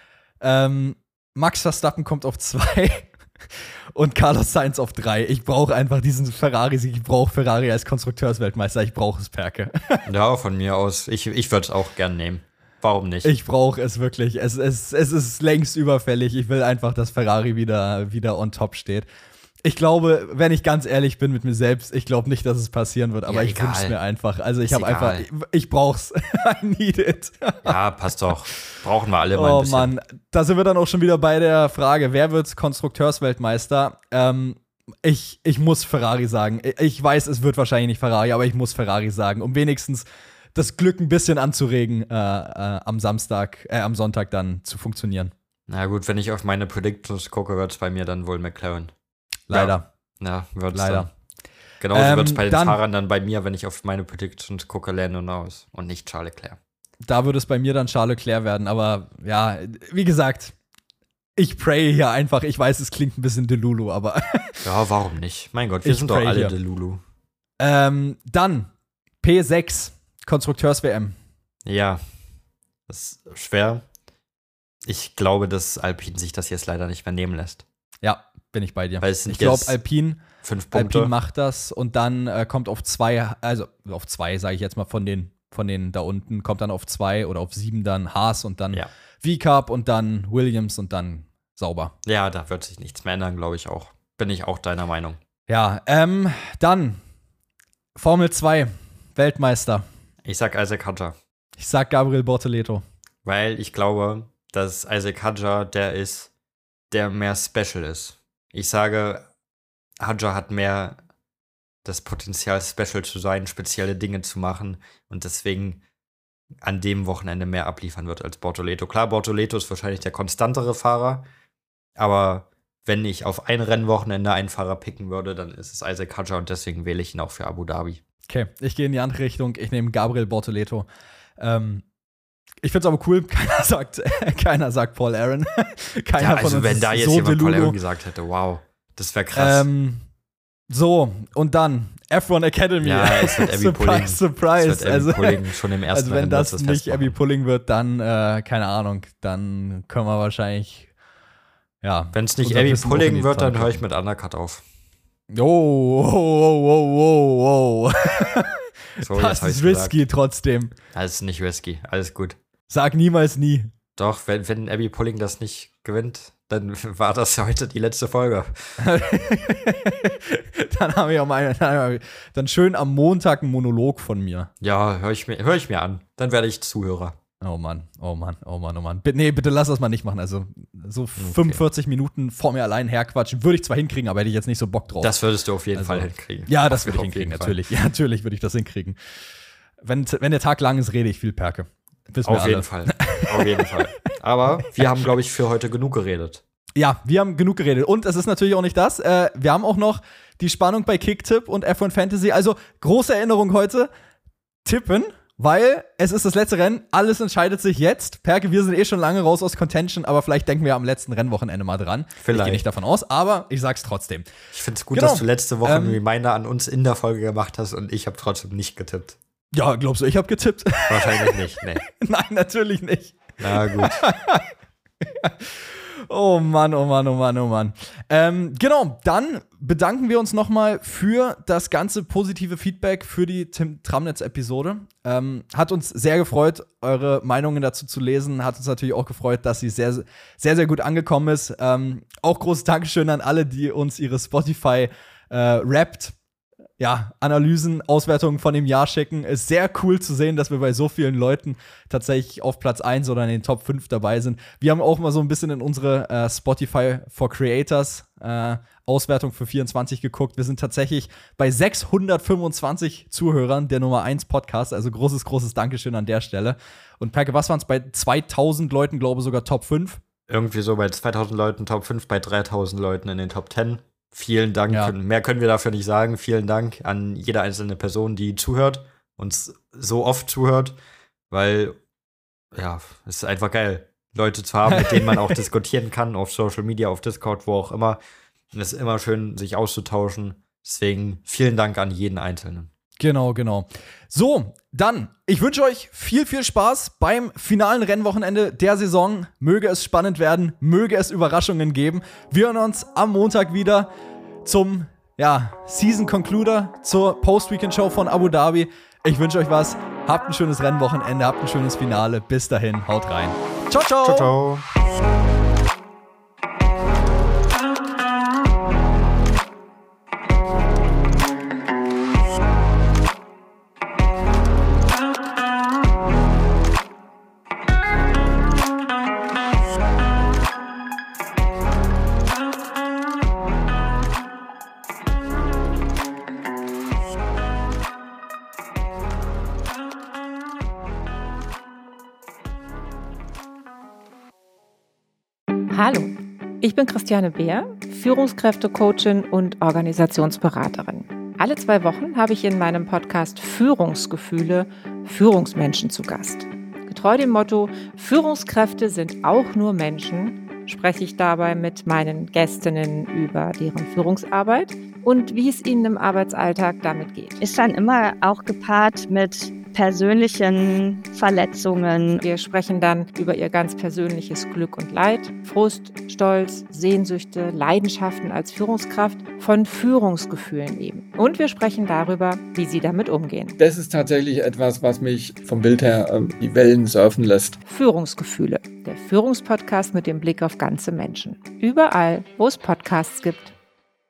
Speaker 1: Ähm, Max Verstappen kommt auf zwei und Carlos Sainz auf drei. Ich brauche einfach diesen Ferrari-Sieg. Ich brauche Ferrari als Konstrukteursweltmeister. Ich brauche es, Perke.
Speaker 2: Ja, von mir aus. Ich, ich würde es auch gern nehmen. Warum nicht?
Speaker 1: Ich brauche es wirklich. Es, es, es ist längst überfällig. Ich will einfach, dass Ferrari wieder, wieder on top steht. Ich glaube, wenn ich ganz ehrlich bin mit mir selbst, ich glaube nicht, dass es passieren wird, aber
Speaker 2: Ja,
Speaker 1: ich wünsche es mir einfach. Also ich
Speaker 2: Ist
Speaker 1: habe einfach, ich, ich brauch's. I need it.
Speaker 2: Ja, passt doch. Brauchen wir alle mal ein
Speaker 1: Oh
Speaker 2: bisschen.
Speaker 1: Mann, da sind wir dann auch schon wieder bei der Frage, wer wird Konstrukteursweltmeister? Ähm, ich, ich muss Ferrari sagen. Ich weiß, es wird wahrscheinlich nicht Ferrari, aber ich muss Ferrari sagen, um wenigstens das Glück ein bisschen anzuregen, äh, äh, am Samstag, äh, am Sonntag dann zu funktionieren.
Speaker 2: Na gut, wenn ich auf meine Predictions gucke, wird es bei mir dann wohl McLaren.
Speaker 1: Leider.
Speaker 2: Ja, wird es
Speaker 1: Leider.
Speaker 2: dann. Genauso
Speaker 1: Ähm,
Speaker 2: wird es bei den
Speaker 1: dann-
Speaker 2: Fahrern dann bei mir, wenn ich auf meine Predictions gucke, Lando Norris und nicht Charles Leclerc.
Speaker 1: Da würde es bei mir dann Charles Leclerc werden, aber ja, wie gesagt, ich pray hier einfach. Ich weiß, es klingt ein bisschen Delulu, aber
Speaker 2: Ja, warum nicht? Mein Gott, wir
Speaker 1: Ich
Speaker 2: sind doch
Speaker 1: pray
Speaker 2: alle
Speaker 1: hier.
Speaker 2: Delulu.
Speaker 1: ähm, dann P sechs, Konstrukteurs-W M.
Speaker 2: Ja, das ist schwer. Ich glaube, dass Alpine sich das jetzt leider nicht mehr nehmen lässt.
Speaker 1: Ja, bin ich bei dir.
Speaker 2: Weil es sind
Speaker 1: ich glaube,
Speaker 2: jetzt
Speaker 1: Alpine,
Speaker 2: fünf Punkte.
Speaker 1: Alpine macht das und dann äh, kommt auf zwei, also auf zwei, sage ich jetzt mal, von den, von den da unten, kommt dann auf zwei oder auf sieben dann Haas und dann
Speaker 2: Ja.
Speaker 1: V-Cup und dann Williams und dann sauber.
Speaker 2: Ja, da wird sich nichts mehr ändern, glaube ich auch. Bin ich auch deiner Meinung.
Speaker 1: Ja, ähm, dann Formel zwei, Weltmeister.
Speaker 2: Ich sag Isaac Hadjar.
Speaker 1: Ich sag Gabriel Bortoleto.
Speaker 2: Weil ich glaube, dass Isaac Hadjar der ist, der mehr special ist. Ich sage, Hadjar hat mehr das Potenzial, special zu sein, spezielle Dinge zu machen und deswegen an dem Wochenende mehr abliefern wird als Bortoleto. Klar, Bortoleto ist wahrscheinlich der konstantere Fahrer, aber wenn ich auf ein Rennwochenende einen Fahrer picken würde, dann ist es Isaac Hadjar und deswegen wähle ich ihn auch für Abu Dhabi.
Speaker 1: Okay, ich gehe in die andere Richtung. Ich nehme Gabriel Bortoleto. Ähm, ich finde es aber cool, keiner sagt, keiner sagt Paul Aaron. Keiner
Speaker 2: Ja, also
Speaker 1: von uns
Speaker 2: wenn da
Speaker 1: ist
Speaker 2: jetzt
Speaker 1: so
Speaker 2: jemand Paul
Speaker 1: Delulu.
Speaker 2: Aaron gesagt hätte, wow, das wäre krass.
Speaker 1: Ähm, so, und dann F eins Academy.
Speaker 2: Ja, es wird Abby Pulling.
Speaker 1: Surprise, surprise.
Speaker 2: Es wird Abby
Speaker 1: also,
Speaker 2: Pulling schon im ersten
Speaker 1: also wenn
Speaker 2: Rennen
Speaker 1: das
Speaker 2: wird
Speaker 1: nicht
Speaker 2: festmachen.
Speaker 1: Abby Pulling wird, dann, äh, keine Ahnung, dann können wir wahrscheinlich, ja.
Speaker 2: Wenn es nicht
Speaker 1: unser
Speaker 2: Abby
Speaker 1: Wissen auch in
Speaker 2: Pulling
Speaker 1: die
Speaker 2: wird, dann
Speaker 1: Tonne
Speaker 2: höre ich mit Undercut auf.
Speaker 1: Oh, oh, oh, oh, oh, oh.
Speaker 2: So, jetzt
Speaker 1: Das
Speaker 2: hab ich's
Speaker 1: ist risky trotzdem.
Speaker 2: Das ist nicht risky, alles gut.
Speaker 1: Sag niemals nie.
Speaker 2: Doch, wenn, wenn Abby Pulling das nicht gewinnt, dann war das heute die letzte Folge.
Speaker 1: Dann haben wir auch mal, dann, haben wir, dann schön am Montag ein Monolog von mir.
Speaker 2: Ja, höre ich, mir- hör ich mir an. Dann werde ich Zuhörer.
Speaker 1: Oh Mann, oh Mann, oh Mann, oh Mann. Bitte, nee, bitte lass das mal nicht machen. Also so fünfundvierzig Minuten vor mir allein herquatschen, würde ich zwar hinkriegen, aber hätte ich jetzt nicht so Bock drauf.
Speaker 2: Das würdest du auf jeden
Speaker 1: Also,
Speaker 2: Fall hinkriegen.
Speaker 1: ja, das
Speaker 2: Auf-
Speaker 1: würde ich
Speaker 2: auf
Speaker 1: hinkriegen,
Speaker 2: jeden Fall.
Speaker 1: natürlich. Ja, natürlich würde ich das hinkriegen. Wenn, wenn der Tag lang ist, rede ich viel, Perke. Wissen wir
Speaker 2: Auf
Speaker 1: alle.
Speaker 2: jeden Fall. Auf jeden Fall. Aber wir haben, glaube ich, für heute genug geredet.
Speaker 1: Ja, wir haben genug geredet. Und es ist natürlich auch nicht das. Äh, wir haben auch noch die Spannung bei Kicktipp und F eins Fantasy. Also, große Erinnerung heute. Tippen, weil es ist das letzte Rennen. Alles entscheidet sich jetzt. Perke, wir sind eh schon lange raus aus Contention, aber vielleicht denken wir am letzten Rennwochenende mal dran.
Speaker 2: Vielleicht.
Speaker 1: Ich gehe nicht davon aus, aber ich sag's trotzdem.
Speaker 2: Ich finde es gut,
Speaker 1: Genau.
Speaker 2: dass du letzte Woche
Speaker 1: Ähm,
Speaker 2: einen Reminder an uns in der Folge gemacht hast und ich habe trotzdem nicht getippt.
Speaker 1: Ja, glaubst du, ich habe getippt?
Speaker 2: Wahrscheinlich nicht, nee.
Speaker 1: Nein, natürlich nicht.
Speaker 2: Na gut.
Speaker 1: Oh Mann, oh Mann, oh Mann, oh Mann. Ähm, genau, dann bedanken wir uns nochmal für das ganze positive Feedback für die Tim Tramnitz-Episode. Ähm, hat uns sehr gefreut, eure Meinungen dazu zu lesen. Hat uns natürlich auch gefreut, dass sie sehr, sehr, sehr gut angekommen ist. Ähm, auch großes Dankeschön an alle, die uns ihre Spotify äh, Wrapped ja, Analysen, Auswertungen von dem Jahr schicken. Ist sehr cool zu sehen, dass wir bei so vielen Leuten tatsächlich auf Platz eins oder in den Top fünf dabei sind. Wir haben auch mal so ein bisschen in unsere äh, Spotify for Creators äh, Auswertung für vierundzwanzig geguckt. Wir sind tatsächlich bei sechshundertfünfundzwanzig Zuhörern der Nummer eins Podcast. Also großes, großes Dankeschön an der Stelle. Und Perke, was waren es bei zweitausend Leuten, glaube ich, sogar Top fünf?
Speaker 2: Irgendwie so bei zweitausend Leuten Top fünf, bei dreitausend Leuten in den Top zehn. Vielen Dank.
Speaker 1: Ja.
Speaker 2: Mehr können wir dafür nicht sagen. Vielen Dank an jede einzelne Person, die zuhört, uns so oft zuhört, weil, ja, es ist einfach geil, Leute zu haben, mit denen man auch diskutieren kann, auf Social Media, auf Discord, wo auch immer. Und es ist immer schön, sich auszutauschen. Deswegen vielen Dank an jeden Einzelnen.
Speaker 1: Genau, genau. So, dann, ich wünsche euch viel, viel Spaß beim finalen Rennwochenende der Saison. Möge es spannend werden, möge es Überraschungen geben. Wir hören uns am Montag wieder zum, ja, Season Concluder, zur Post-Weekend-Show von Abu Dhabi. Ich wünsche euch was. Habt ein schönes Rennwochenende, habt ein schönes Finale. Bis dahin, haut rein. Ciao, ciao.
Speaker 2: Ciao, ciao.
Speaker 3: Hallo, ich bin Christiane Beer, Führungskräftecoachin und Organisationsberaterin. Alle zwei Wochen habe ich in meinem Podcast Führungsgefühle Führungsmenschen zu Gast. Getreu dem Motto, Führungskräfte sind auch nur Menschen, spreche ich dabei mit meinen Gästinnen über deren Führungsarbeit und wie es ihnen im Arbeitsalltag damit geht.
Speaker 4: Ist dann immer auch gepaart mit persönlichen Verletzungen.
Speaker 3: Wir sprechen dann über ihr ganz persönliches Glück und Leid, Frust, Stolz, Sehnsüchte, Leidenschaften als Führungskraft, von Führungsgefühlen eben. Und wir sprechen darüber, wie sie damit umgehen.
Speaker 5: Das ist tatsächlich etwas, was mich vom Bild her äh, die Wellen surfen lässt.
Speaker 3: Führungsgefühle, der Führungspodcast mit dem Blick auf ganze Menschen. Überall, wo es Podcasts gibt.